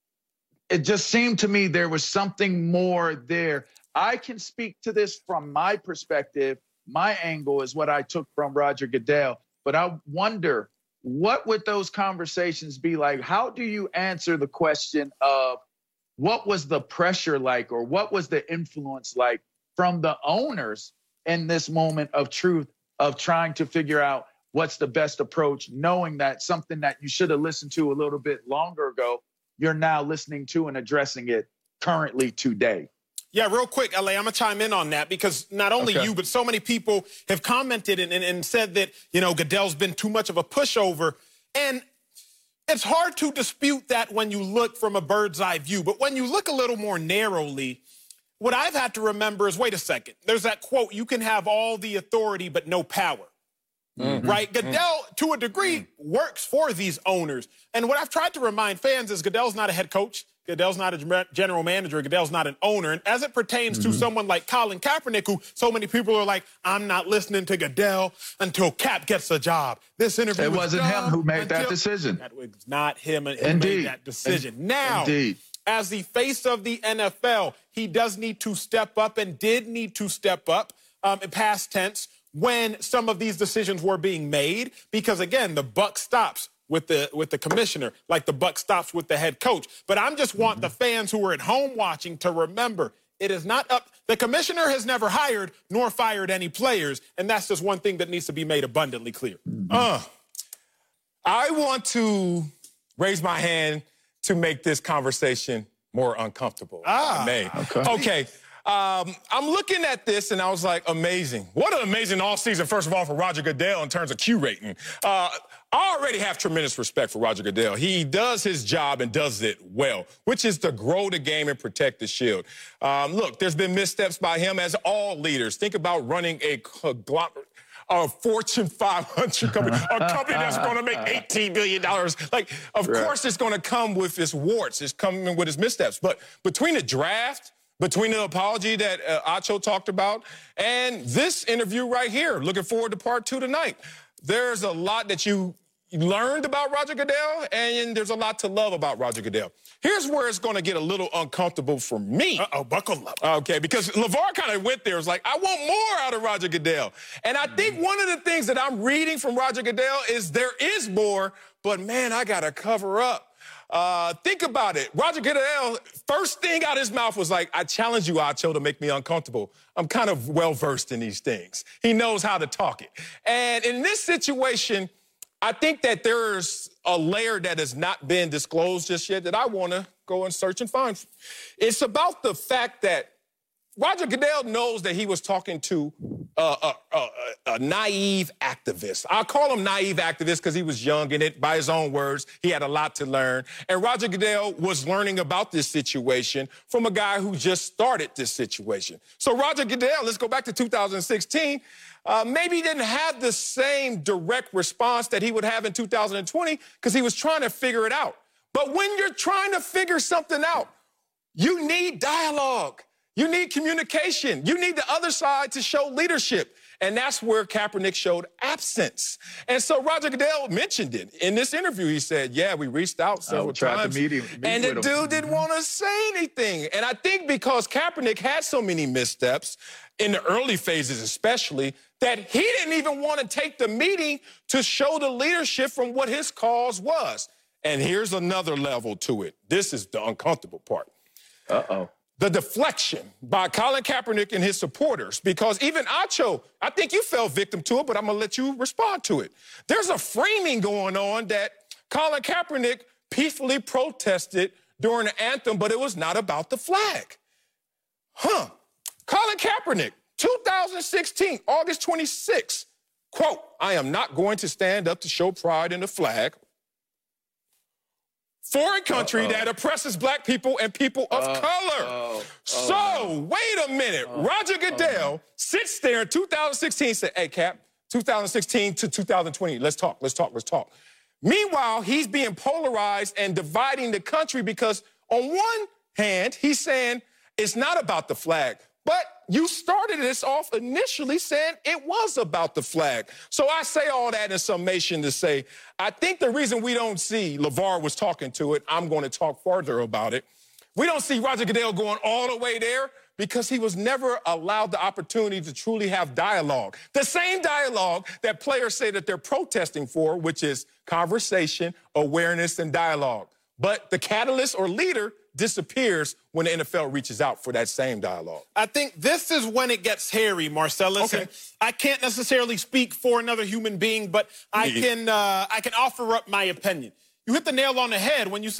it just seemed to me there was something more there. I can speak to this from my perspective. My angle is what I took from Roger Goodell. But I wonder, what would those conversations be like? How do you answer the question of what was the pressure like, or what was the influence like from the owners in this moment of truth of trying to figure out what's the best approach, knowing that something that you should have listened to a little bit longer ago, you're now listening to and addressing it currently today? Yeah, real quick, L A, I'm going to chime in on that because not only Okay. you, but so many people have commented and, and, and said that, you know, Goodell's been too much of a pushover. And it's hard to dispute that when you look from a bird's eye view. But when you look a little more narrowly, what I've had to remember is, wait a second, there's that quote, you can have all the authority but no power. Mm-hmm. Right? Goodell, mm-hmm. to a degree, mm-hmm. works for these owners. And what I've tried to remind fans is Goodell's not a head coach. Goodell's not a general manager. Goodell's not an owner. And as it pertains mm-hmm. to someone like Colin Kaepernick, who so many people are like, I'm not listening to Goodell until Cap gets a job. This interview It wasn't him who made until... that decision. That was not him who Indeed. made that decision. In- now, Indeed. as the face of the N F L, he does need to step up and did need to step up um, in past tense when some of these decisions were being made, because again, the buck stops with the with the commissioner, like the buck stops with the head coach. But I just want mm-hmm. the fans who are at home watching to remember, it is not up. The commissioner has never hired nor fired any players, and that's just one thing that needs to be made abundantly clear. Mm-hmm. Uh, I want to raise my hand to make this conversation more uncomfortable. Ah, may. okay. Okay. Um, I'm looking at this, and I was like, amazing. What an amazing offseason, first of all, for Roger Goodell in terms of Q rating. Uh, I already have tremendous respect for Roger Goodell. He does his job and does it well, which is to grow the game and protect the shield. Um, look, there's been missteps by him, as all leaders. Think about running a conglomerate. A Fortune five hundred company, a company that's going to make eighteen billion dollars. Like, of right. course, it's going to come with its warts. It's coming with its missteps. But between the draft, between the apology that uh, Acho talked about, and this interview right here, looking forward to part two tonight, there's a lot that you learned about Roger Goodell, and there's a lot to love about Roger Goodell. Here's where it's going to get a little uncomfortable for me. Uh-oh, buckle up. Okay, because LeVar kind of went there. It was like, I want more out of Roger Goodell. And I think one of the things that I'm reading from Roger Goodell is there is more, but, man, I got to cover up. Uh, think about it. Roger Goodell, first thing out of his mouth was like, I challenge you, Acho, to make me uncomfortable. I'm kind of well-versed in these things. He knows how to talk it. And in this situation, I think that there's a layer that has not been disclosed just yet that I want to go and search and find. It's about the fact that Roger Goodell knows that he was talking to uh, a, a, a naive activist. I call him naive activist because he was young in it. By his own words, he had a lot to learn. And Roger Goodell was learning about this situation from a guy who just started this situation. So Roger Goodell, let's go back to two thousand sixteen, uh, maybe didn't have the same direct response that he would have in two thousand twenty because he was trying to figure it out. But when you're trying to figure something out, you need dialogue. You need communication. You need the other side to show leadership. And that's where Kaepernick showed absence. And so Roger Goodell mentioned it. In this interview, he said, yeah, we reached out several times. To meet him, meet and the with dude him. didn't want to say anything. And I think because Kaepernick had so many missteps, in the early phases especially, that he didn't even want to take the meeting to show the leadership from what his cause was. And here's another level to it. This is the uncomfortable part. Uh-oh. The deflection by Colin Kaepernick and his supporters, because even Acho, I think you fell victim to it, but I'm going to let you respond to it. There's a framing going on that Colin Kaepernick peacefully protested during the anthem, but it was not about the flag. Huh. Colin Kaepernick, two thousand sixteen, August twenty-sixth, quote, I am not going to stand up to show pride in the flag. Foreign country Uh-oh. that oppresses black people and people of uh, color. Oh, so, oh, wait a minute. Oh, Roger Goodell oh, sits there in two thousand sixteen and said, hey, Cap, two thousand sixteen to two thousand twenty, let's talk, let's talk, let's talk. Meanwhile, he's being polarized and dividing the country because on one hand, he's saying it's not about the flag. But you started this off initially saying it was about the flag. So I say all that in summation to say, I think the reason we don't see, LeVar was talking to it, I'm going to talk further about it. We don't see Roger Goodell going all the way there because he was never allowed the opportunity to truly have dialogue. The same dialogue that players say that they're protesting for, which is conversation, awareness, and dialogue. But the catalyst or leader disappears when the N F L reaches out for that same dialogue. I think this is when it gets hairy, Marcellus. Okay. And I can't necessarily speak for another human being, but I can uh, I can offer up my opinion. You hit the nail on the head when you said,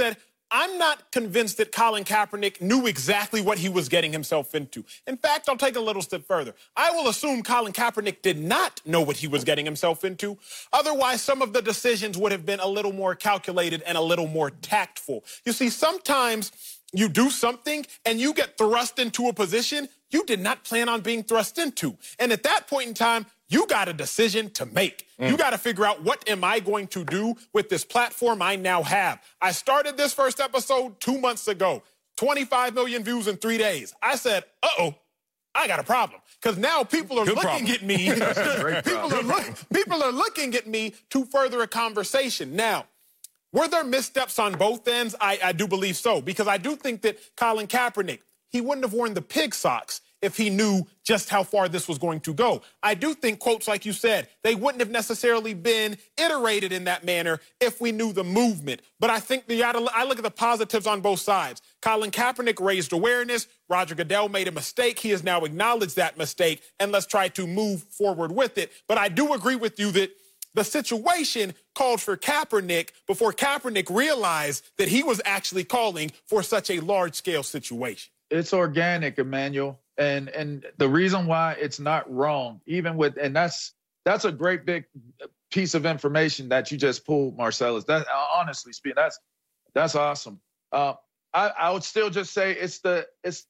I'm not convinced that Colin Kaepernick knew exactly what he was getting himself into. In fact, I'll take a little step further. I will assume Colin Kaepernick did not know what he was getting himself into. Otherwise, some of the decisions would have been a little more calculated and a little more tactful. You see, sometimes you do something and you get thrust into a position you did not plan on being thrust into. And at that point in time, you got a decision to make. Mm. You got to figure out, what am I going to do with this platform I now have? I started this first episode two months ago, twenty-five million views in three days. I said, uh-oh, I got a problem. Because now people are Good looking problem. at me. people, are look, people are looking at me to further a conversation. Now, were there missteps on both ends? I, I do believe so, because I do think that Colin Kaepernick, he wouldn't have worn the pig socks if he knew just how far this was going to go. I do think quotes like you said, they wouldn't have necessarily been iterated in that manner if we knew the movement. But I think the, I look at the positives on both sides. Colin Kaepernick raised awareness. Roger Goodell made a mistake. He has now acknowledged that mistake, and let's try to move forward with it. But I do agree with you that the situation called for Kaepernick before Kaepernick realized that he was actually calling for such a large-scale situation. It's organic, Emmanuel. And and the reason why it's not wrong, even with, and that's that's a great big piece of information that you just pulled, Marcellus. That, honestly speaking, that's that's awesome. Uh, I, I would still just say it's the it's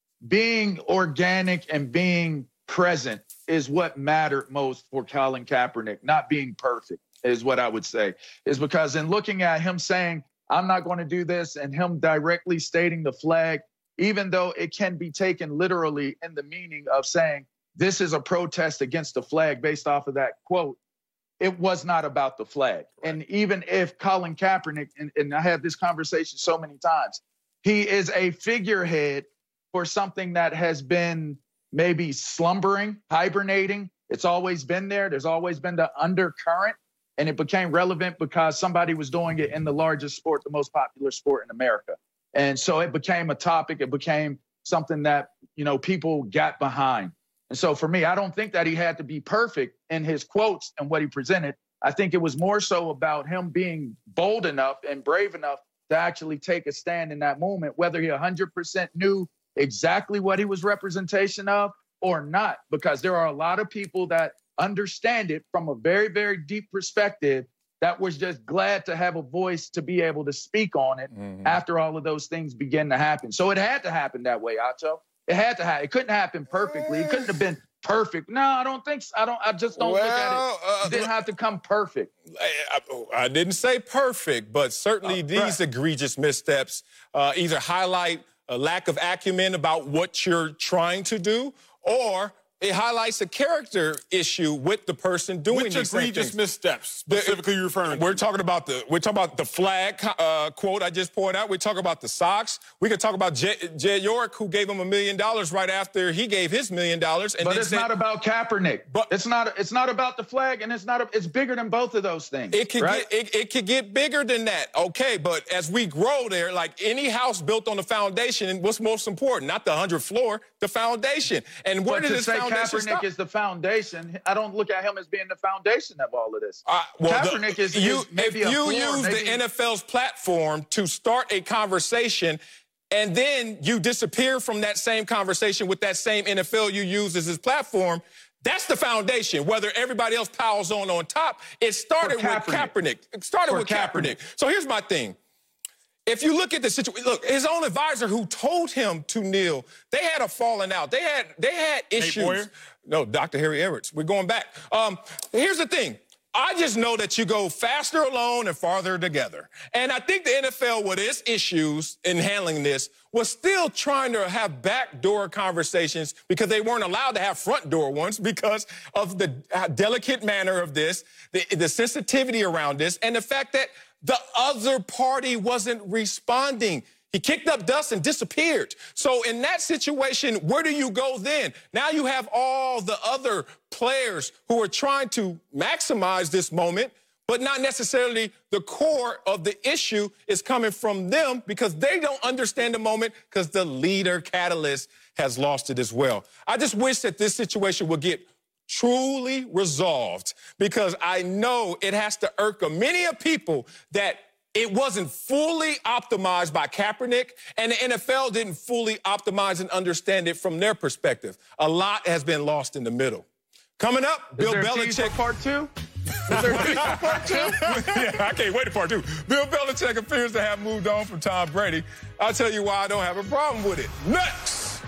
being organic and being present is what mattered most for Colin Kaepernick. Not being perfect is what I would say. Is because in looking at him saying, I'm not going to do this, and him directly stating the flag, even though it can be taken literally in the meaning of saying this is a protest against the flag based off of that quote, it was not about the flag. Right. And even if Colin Kaepernick, and, and I had this conversation so many times, he is a figurehead for something that has been maybe slumbering, hibernating. It's always been there. There's always been the undercurrent, and it became relevant because somebody was doing it in the largest sport, the most popular sport in America. And so it became a topic. It became something that, you know, people got behind. And so for me, I don't think that he had to be perfect in his quotes and what he presented. I think it was more so about him being bold enough and brave enough to actually take a stand in that moment, whether he one hundred percent knew exactly what he was representation of or not, because there are a lot of people that understand it from a very, very deep perspective that was just glad to have a voice to be able to speak on it mm-hmm. after all of those things began to happen. So it had to happen that way, Acho. It had to happen. It couldn't happen perfectly. It couldn't have been perfect. No, I don't think so. I don't. I just don't well, look at it. It didn't uh, have to come perfect. I, I, I didn't say perfect, but certainly uh, these right. egregious missteps uh, either highlight a lack of acumen about what you're trying to do, or it highlights a character issue with the person doing Which these egregious missteps specifically you're referring to? We're talking about the we're talking about the flag uh, quote I just pointed out. We talk about the socks. We could talk about Jed, Jed York, who gave him a million dollars right after he gave his million dollars. And but it's said, not about Kaepernick. But it's not. It's not about the flag, and it's not. A, it's bigger than both of those things. It could right? get it, it could get bigger than that. Okay, but as we grow there, like any house built on the foundation, what's most important? Not the hundredth floor, the foundation. And where but did this foundation Kaepernick stop? Is the foundation. I don't look at him as being the foundation of all of this. Uh, well, Kaepernick the, is, you, is maybe if a you floor, use maybe... the N F L's platform to start a conversation, and then you disappear from that same conversation with that same N F L you use as his platform, that's the foundation. Whether everybody else piles on on top, it started with Kaepernick. It started For with Kaepernick. Kaepernick. So here's my thing. If you look at the situation, look, his own advisor who told him to kneel, they had a falling out. They had they had issues. No, Doctor Harry Everett. We're going back. Um, here's the thing. I just know that you go faster alone and farther together. And I think the N F L, with its issues in handling this, was still trying to have backdoor conversations because they weren't allowed to have front door ones because of the delicate manner of this, the, the sensitivity around this, and the fact that the other party wasn't responding. He kicked up dust and disappeared. So in that situation, where do you go then? Now you have all the other players who are trying to maximize this moment, but not necessarily the core of the issue is coming from them because they don't understand the moment because the leader catalyst has lost it as well. I just wish that this situation would get truly resolved because I know it has to irk many of people that it wasn't fully optimized by Kaepernick, and the N F L didn't fully optimize and understand it from their perspective. A lot has been lost in the middle. Coming up, Bill Belichick. Part two? Is there a part two? Yeah, I can't wait for part two. Bill Belichick appears to have moved on from Tom Brady. I'll tell you why I don't have a problem with it. Next.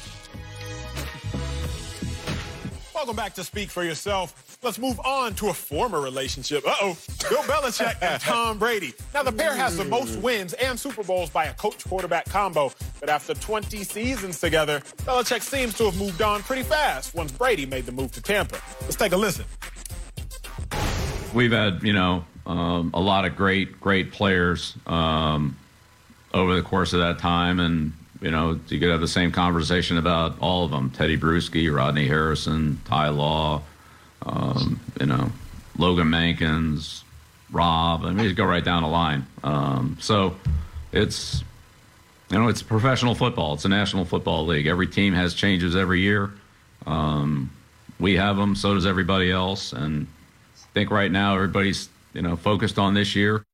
Welcome back to Speak for Yourself. Let's move on to a former relationship. Uh-oh. Bill Belichick and Tom Brady. Now, the pair has the most wins and Super Bowls by a coach-quarterback combo. But after twenty seasons together, Belichick seems to have moved on pretty fast once Brady made the move to Tampa. Let's take a listen. We've had, you know, um, a lot of great, great players um, over the course of that time. And, you know, you could have the same conversation about all of them. Teddy Bruschi, Rodney Harrison, Ty Law, um, you know, Logan Mankins, Rob. I mean, you go right down the line. Um, so it's, you know, it's professional football. It's a National Football League. Every team has changes every year. Um, we have them. So does everybody else. And I think right now everybody's, you know, focused on this year.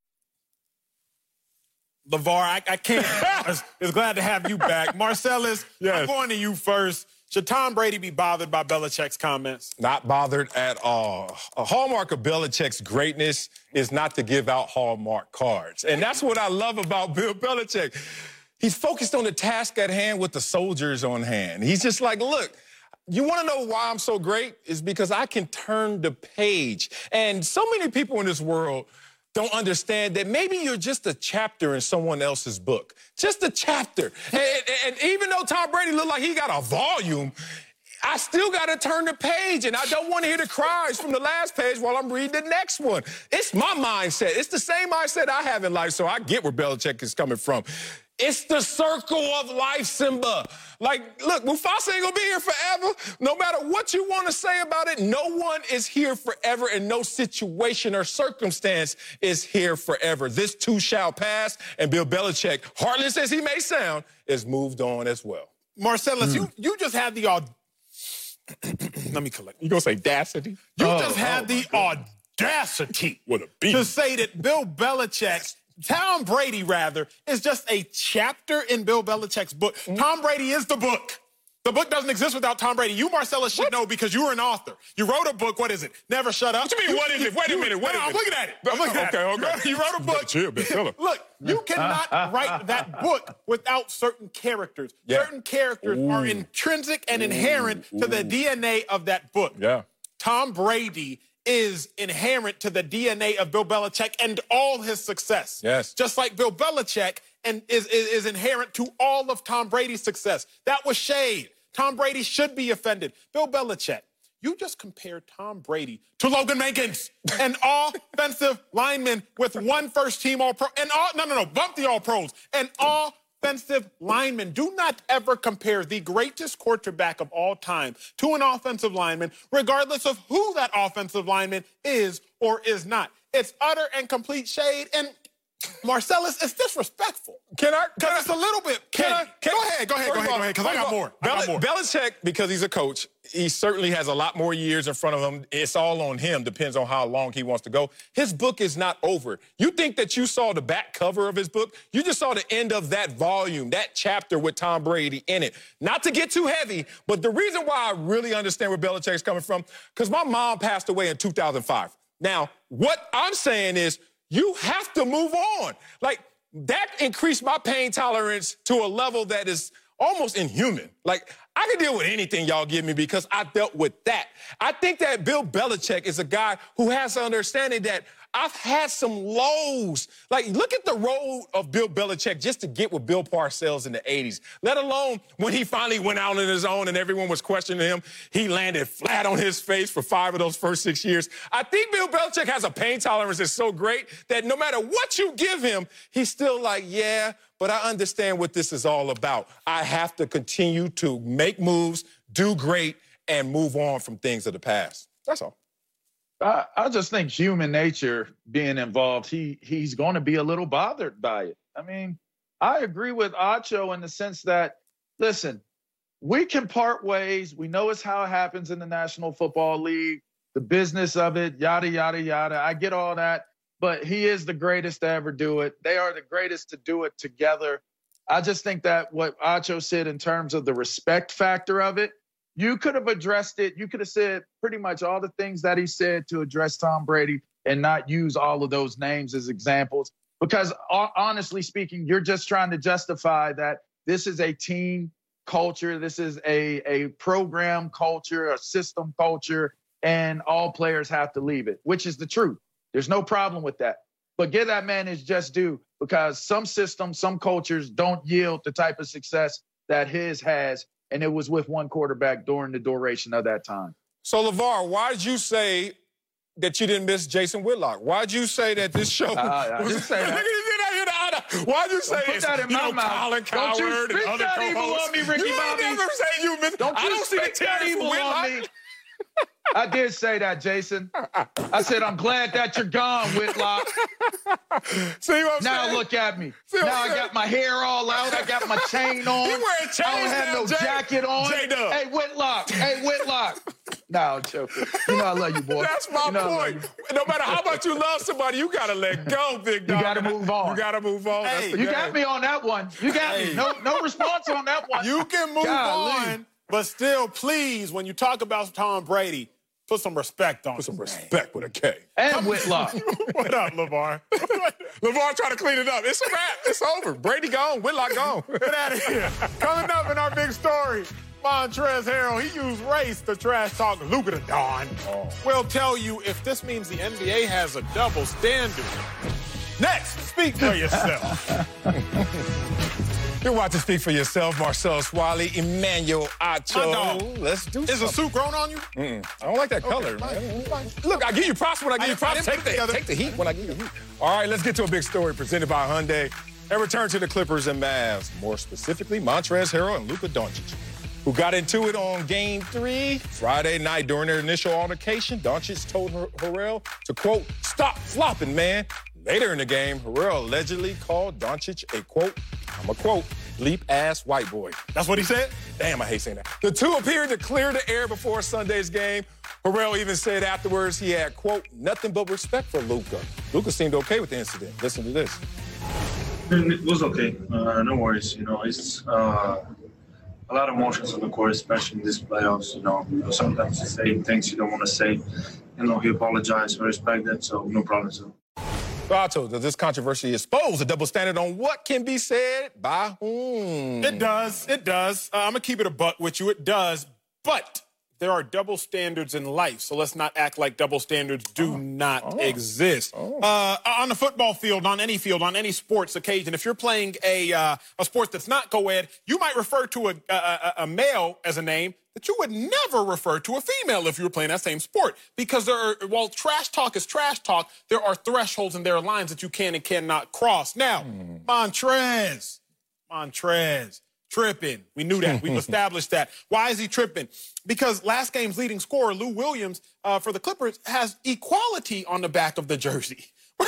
LeVar, I, I can't. it's, it's glad to have you back. Marcellus, yes. I'm going to you first. Should Tom Brady be bothered by Belichick's comments? Not bothered at all. A hallmark of Belichick's greatness is not to give out Hallmark cards. And that's what I love about Bill Belichick. He's focused on the task at hand with the soldiers on hand. He's just like, look, you want to know why I'm so great? Is because I can turn the page. And so many people in this world don't understand that maybe you're just a chapter in someone else's book. Just a chapter. and, and even though Tom Brady looked like he got a volume, I still got to turn the page, and I don't want to hear the cries from the last page while I'm reading the next one. It's my mindset. It's the same mindset I have in life, so I get where Belichick is coming from. It's the circle of life, Simba. Like, look, Mufasa ain't gonna be here forever. No matter what you want to say about it, no one is here forever, and no situation or circumstance is here forever. This too shall pass, and Bill Belichick, heartless as he may sound, is moved on as well. Marcellus, mm. you, you just had the aud- Let me collect. You gonna say dacity? You oh, just had oh the God. audacity with a B to say that Bill Belichick, Tom Brady, rather, is just a chapter in Bill Belichick's book. Mm-hmm. Tom Brady is the book. The book doesn't exist without Tom Brady. You, Marcellus, should what? know because you were an author. You wrote a book. What is it? Never Shut Up. What you mean, what is it? Wait a minute. Wait no, a minute. I'm looking at it. I'm looking okay, at okay, it. okay. You wrote a book. Chill, chill. Look, you cannot write that book without certain characters. Yeah. Certain characters Ooh. are intrinsic and inherent Ooh. to the D N A of that book. Yeah. Tom Brady is inherent to the D N A of Bill Belichick and all his success. Yes. Just like Bill Belichick and is, is, is inherent to all of Tom Brady's success. That was shade. Tom Brady should be offended. Bill Belichick, you just compared Tom Brady to Logan Mankins, an offensive lineman with one first-team All-Pro. And all, no, no, no, bump the All-Pros. An offensive lineman. Do not ever compare the greatest quarterback of all time to an offensive lineman, regardless of who that offensive lineman is or is not. It's utter and complete shade, and Marcellus, it's disrespectful. Can I? Because it's a little bit. Can I? Can, go ahead, go ahead, go ahead, go ahead, because I got more. I got more. Belichick, because he's a coach, he certainly has a lot more years in front of him. It's all on him. Depends on how long he wants to go. His book is not over. You think that you saw the back cover of his book? You just saw the end of that volume, that chapter with Tom Brady in it. Not to get too heavy, but the reason why I really understand where Belichick's coming from, because my mom passed away in two thousand five. Now, what I'm saying is, you have to move on. Like, that increased my pain tolerance to a level that is almost inhuman. Like, I can deal with anything y'all give me because I dealt with that. I think that Bill Belichick is a guy who has an understanding that I've had some lows. Like, look at the road of Bill Belichick just to get with Bill Parcells in the eighties, let alone when he finally went out on his own and everyone was questioning him. He landed flat on his face for five of those first six years. I think Bill Belichick has a pain tolerance that's so great that no matter what you give him, he's still like, yeah, but I understand what this is all about. I have to continue to make moves, do great, and move on from things of the past. That's all. I, I just think human nature being involved, he he's going to be a little bothered by it. I mean, I agree with Acho in the sense that, listen, we can part ways. We know it's how it happens in the National Football League, the business of it, yada, yada, yada. I get all that. but he is the greatest to ever do it. They are the greatest to do it together. I just think that what Acho said in terms of the respect factor of it, you could have addressed it. You could have said pretty much all the things that he said to address Tom Brady and not use all of those names as examples. Because honestly speaking, you're just trying to justify that this is a team culture. This is a, a program culture, a system culture, and all players have to leave it, which is the truth. There's no problem with that. But give that man his just due, because some systems, some cultures don't yield the type of success that his has, and it was with one quarterback during the duration of that time. So, LeVar, why did you say that you didn't miss Jason Whitlock? Why did you say that this show... Uh, I didn't say that. Why did you say put that in you my know, mouth. Colin Cowherd Don't you and speak other that evil co-hosts? on me, Ricky you Bobby. never say you miss... Don't you I don't see the speak that tears for evil on me. Whitlock. I did say that, Jason. I said, I'm glad that you're gone, Whitlock. See what I'm now saying? look at me. See what now I'm I saying? got my hair all out. I got my chain on. You wearing chains I don't have now, no Jay? jacket on. J-Dub. Hey, Whitlock. Hey, Whitlock. No, I'm joking. You know I love you, boy. That's my you know point. No matter how much you love somebody, you got to let go, big dog. You got to move on. You got to move on. Hey, You got me on that one. You got Hey. me. No, no response on that one. You can move Golly. on, but still, please, when you talk about Tom Brady, put some respect on Put some his respect with a K. And Whitlock. name. What up, LeVar? LeVar trying to clean it up. It's a wrap. It's over. Brady gone. Whitlock gone. Get out of here. Coming up in our big story, Montrezl Harrell, he used race to trash talk Luka the Don. Oh. We'll tell you if this means the N B A has a double standard. Next, speak for yourself. You're watching Speak for Yourself. Marcellus Wiley, Emmanuel Acho. My dog. Let's do Is the something. suit grown on you? Mm-mm. I don't like that color, man. Look, I give you props when I give you I- I props. didn't Take put the, together. take the heat when I give you heat. All right, let's get to a big story presented by Hyundai and return to the Clippers and Mavs. More specifically, Montrezl Harrell and Luka Doncic, who got into it on Game Three Friday night during their initial altercation. Doncic told Har- Harrell to, quote, stop flopping, man. Later in the game, Harrell allegedly called Doncic a, quote, I'm a quote, bleep-ass white boy. That's what he said? Damn, I hate saying that. The two appeared to clear the air before Sunday's game. Harrell even said afterwards he had, quote, nothing but respect for Luka. Luka seemed okay with the incident. Listen to this. It was okay. Uh, no worries. You know, it's uh, a lot of emotions on the court, especially in these playoffs. You know, sometimes you say things you don't want to say. You know, he apologized. I respect that, so no problem. So. Vato, does this controversy expose a double standard on what can be said by whom? It does. It does. Uh, I'm going to keep it a buck with you. It does. But there are double standards in life, so let's not act like double standards do oh. not oh. exist. Oh. Uh, on the football field, on any field, on any sports occasion, if you're playing a uh, a sport that's not co-ed, you might refer to a, a, a male as a name that you would never refer to a female if you were playing that same sport. Because there are, while trash talk is trash talk, there are thresholds and there are lines that you can and cannot cross. Now, mm. Montrez, Montrez, tripping. We knew that. We've established that. Why is he tripping? Because last game's leading scorer, Lou Williams, uh, for the Clippers, has equality on the back of the jersey.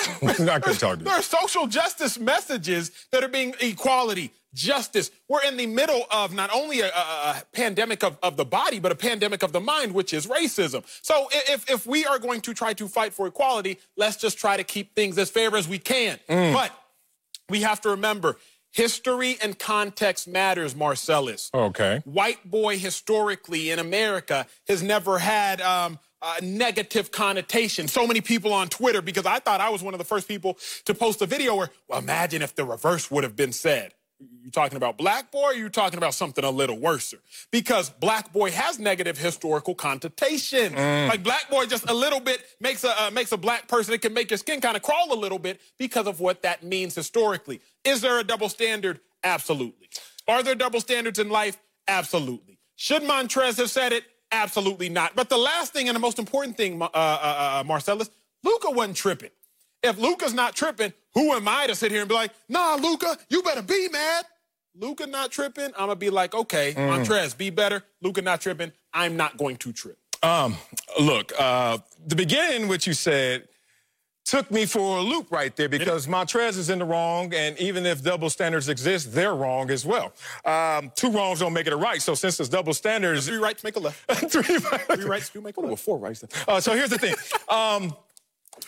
I could talk to There are social justice messages that are being equality, justice. We're in the middle of not only a, a, a pandemic of, of the body, but a pandemic of the mind, which is racism. So if, if we are going to try to fight for equality, let's just try to keep things as fair as we can. Mm. But we have to remember, history and context matters, Marcellus. Okay. White boy historically in America has never had um, a negative connotation. So many people on Twitter, because I thought I was one of the first people to post a video where, well, imagine if the reverse would have been said. You talking about black boy or you talking about something a little worse? Because black boy has negative historical connotation. Mm. Like black boy just a little bit makes a uh, makes a black person, it can make your skin kind of crawl a little bit because of what that means historically. Is there a double standard? Absolutely. Are there double standards in life? Absolutely. Should Montrez have said it? Absolutely not. But the last thing and the most important thing, uh, uh, uh, Marcellus, Luka wasn't tripping. If Luka's not tripping, who am I to sit here and be like, nah, Luka, you better be mad. Luka not tripping, I'm going to be like, okay, mm. Montrez, be better. Luka not tripping, I'm not going to trip. Um, look, uh, the beginning, what you said, took me for a loop right there because Montrez is in the wrong, and even if double standards exist, they're wrong as well. Um, two wrongs don't make it a right, so since there's double standards... Three rights make a left. three, Three rights do make a left. Well, four rights. Uh, so here's the thing. Um,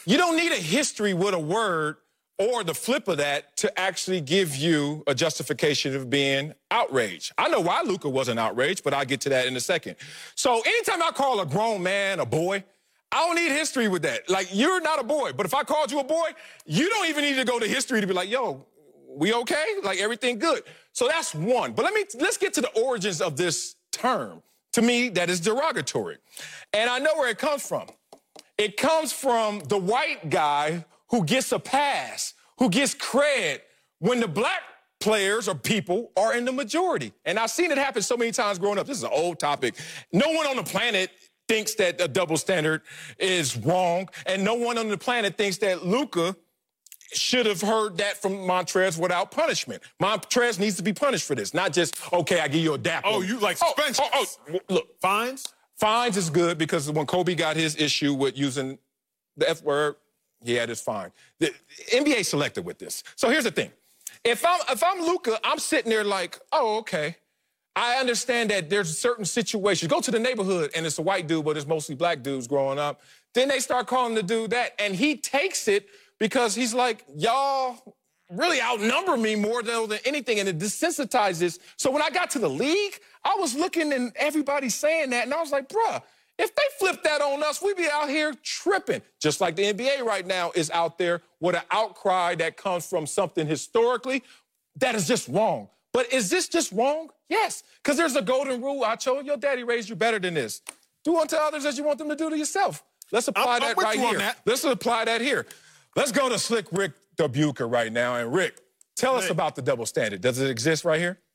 You don't need a history with a word or the flip of that to actually give you a justification of being outraged. I know why Luka wasn't outraged, but I'll get to that in a second. So anytime I call a grown man a boy, I don't need history with that. Like, you're not a boy, but if I called you a boy, you don't even need to go to history to be like, yo, we okay? Like, everything good. So that's one. But let me, let's get to the origins of this term. To me, that is derogatory. And I know where it comes from. It comes from the white guy who gets a pass, who gets cred when the black players or people are in the majority. And I've seen it happen so many times growing up. This is an old topic. No one on the planet thinks that a double standard is wrong, and no one on the planet thinks that Luka should have heard that from Montrez without punishment. Montrez needs to be punished for this, not just, okay, I give you a dap. Oh, you like suspensions. Oh, oh, oh, look. Fines? Fines is good because when Kobe got his issue with using the F word, he had his fine. The N B A selected with this. So here's the thing. If I'm, if I'm Luka, I'm sitting there like, oh, okay. I understand that there's certain situations. Go to the neighborhood, and it's a white dude, but it's mostly black dudes growing up. Then they start calling the dude that, and he takes it because he's like, y'all really outnumber me more than anything, and it desensitizes. So when I got to the league, I was looking and everybody saying that, and I was like, bruh, if they flip that on us, we'd be out here tripping. Just like the N B A right now is out there with an outcry that comes from something historically that is just wrong. But is this just wrong? Yes, because there's a golden rule. Acho, your daddy raised you better than this. Do unto others as you want them to do to yourself. Let's apply I'm, that I'm right here. That. Let's apply that here. Let's go to Slick Rick Dubuque right now. And Rick, tell Rick. us about the double standard. Does it exist right here?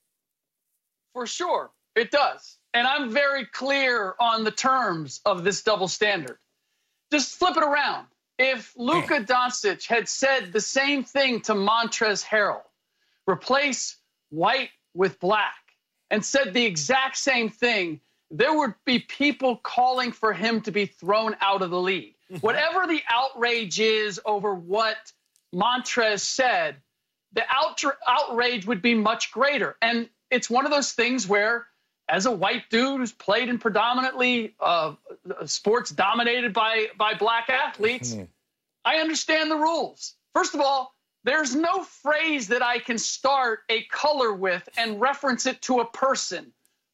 For sure, it does. And I'm very clear on the terms of this double standard. Just flip it around. If Luka Doncic had said the same thing to Montrezl Harrell, replace white with black, and said the exact same thing, there would be people calling for him to be thrown out of the league. Mm-hmm. Whatever the outrage is over what Montrez said, the out- outrage would be much greater. And it's one of those things where, as a white dude who's played in predominantly uh, sports dominated by, by black athletes, mm-hmm. I understand the rules. First of all, there's no phrase that I can start a color with and reference it to a person.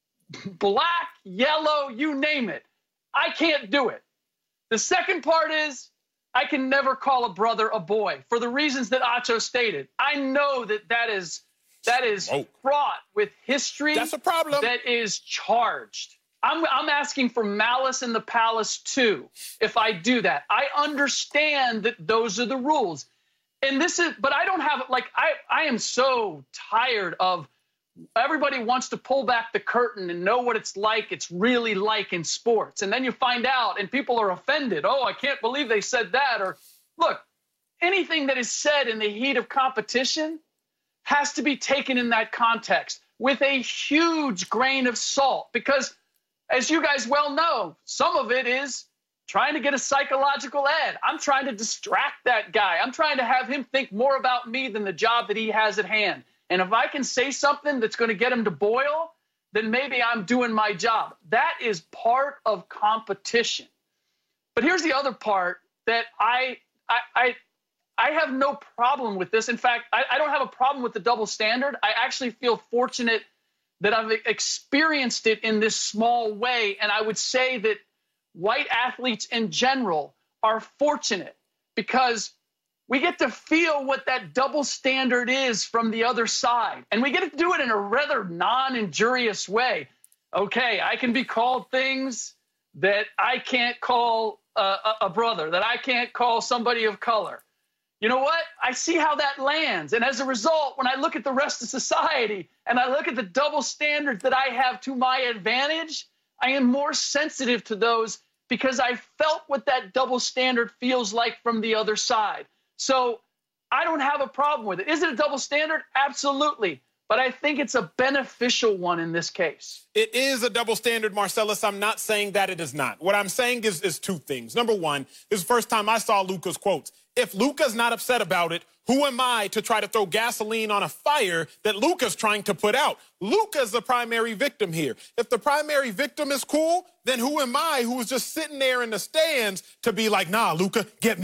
Black, yellow, you name it. I can't do it. The second part is I can never call a brother a boy for the reasons that Acho stated. I know that that is that is oh. fraught with history. That's a problem. That is charged. I'm, I'm asking for malice in the palace, too, if I do that. I understand that those are the rules. And this is, but I don't have, like, I, I am so tired of everybody wants to pull back the curtain and know what it's like, it's really like in sports. And then you find out and people are offended. Oh, I can't believe they said that. Or, look, anything that is said in the heat of competition has to be taken in that context with a huge grain of salt. Because, as you guys well know, some of it is trying to get a psychological ed. I'm trying to distract that guy. I'm trying to have him think more about me than the job that he has at hand. And if I can say something that's going to get him to boil, then maybe I'm doing my job. That is part of competition. But here's the other part that I I I, I have no problem with this. In fact, I, I don't have a problem with the double standard. I actually feel fortunate that I've experienced it in this small way. And I would say that white athletes in general are fortunate because we get to feel what that double standard is from the other side. And we get to do it in a rather non-injurious way. Okay, I can be called things that I can't call uh, a brother, that I can't call somebody of color. You know what? I see how that lands. And as a result, when I look at the rest of society and I look at the double standards that I have to my advantage, I am more sensitive to those because I felt what that double standard feels like from the other side. So I don't have a problem with it. Is it a double standard? Absolutely. But I think it's a beneficial one in this case. It is a double standard, Marcellus. I'm not saying that it is not. What I'm saying is, is two things. Number one, this is the first time I saw Luka's quotes. If Luka's not upset about it, who am I to try to throw gasoline on a fire that Luka's trying to put out? Luka's the primary victim here. If the primary victim is cool, then who am I who's just sitting there in the stands to be like, nah, Luka, get mad,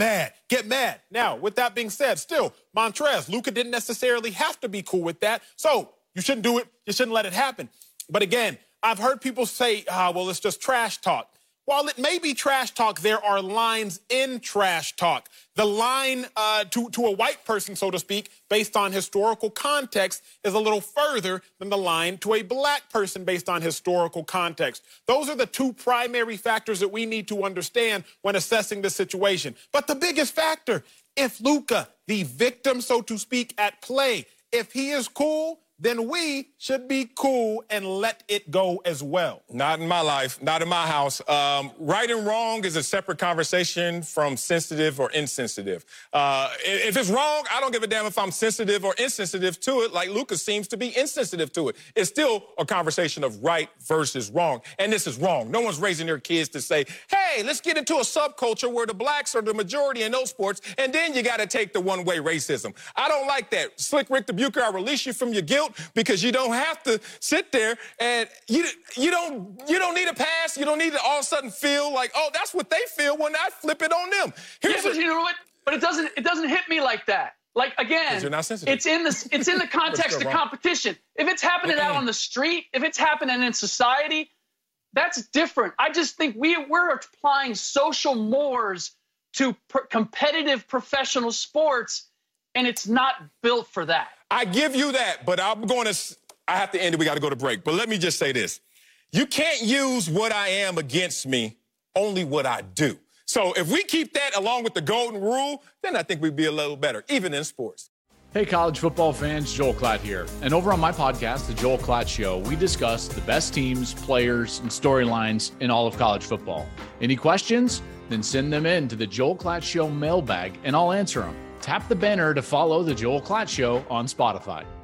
get mad. Now, with that being said, still, Montrez, Luka didn't necessarily have to be cool with that. So you shouldn't do it. You shouldn't let it happen. But again, I've heard people say, ah, well, it's just trash talk. While it may be trash talk, there are lines in trash talk. The line uh, to, to a white person, so to speak, based on historical context, is a little further than the line to a black person based on historical context. Those are the two primary factors that we need to understand when assessing the situation. But the biggest factor, if Luka, the victim, so to speak, at play, if he is cool, then we should be cool and let it go as well. Not in my life, not in my house. Um, right and wrong is a separate conversation from sensitive or insensitive. Uh, if it's wrong, I don't give a damn if I'm sensitive or insensitive to it, like Luka seems to be insensitive to it. It's still a conversation of right versus wrong. And this is wrong. No one's raising their kids to say, hey, let's get into a subculture where the blacks are the majority in those sports, and then you got to take the one-way racism. I don't like that. Slick Rick the Bucher, I release you from your guilt, because you don't have to sit there and you you don't you don't need a pass. You don't need to all of a sudden feel like, oh, that's what they feel when I flip it on them. Here's yeah, but you know what? But it doesn't it doesn't hit me like that. Like again, you're not sensitive. it's in the it's in the context of competition. If it's happening out on the street, if it's happening in society, that's different. I just think we we're applying social mores to pr- competitive professional sports, and it's not built for that. I give you that, but I'm going to, I have to end it. We got to go to break. But let me just say this. You can't use what I am against me, only what I do. So if we keep that along with the golden rule, then I think we'd be a little better, even in sports. Hey, college football fans, Joel Klatt here. And over on my podcast, The Joel Klatt Show, we discuss the best teams, players, and storylines in all of college football. Any questions? Then send them in to the Joel Klatt Show mailbag, and I'll answer them. Tap the banner to follow The Joel Klatt Show on Spotify.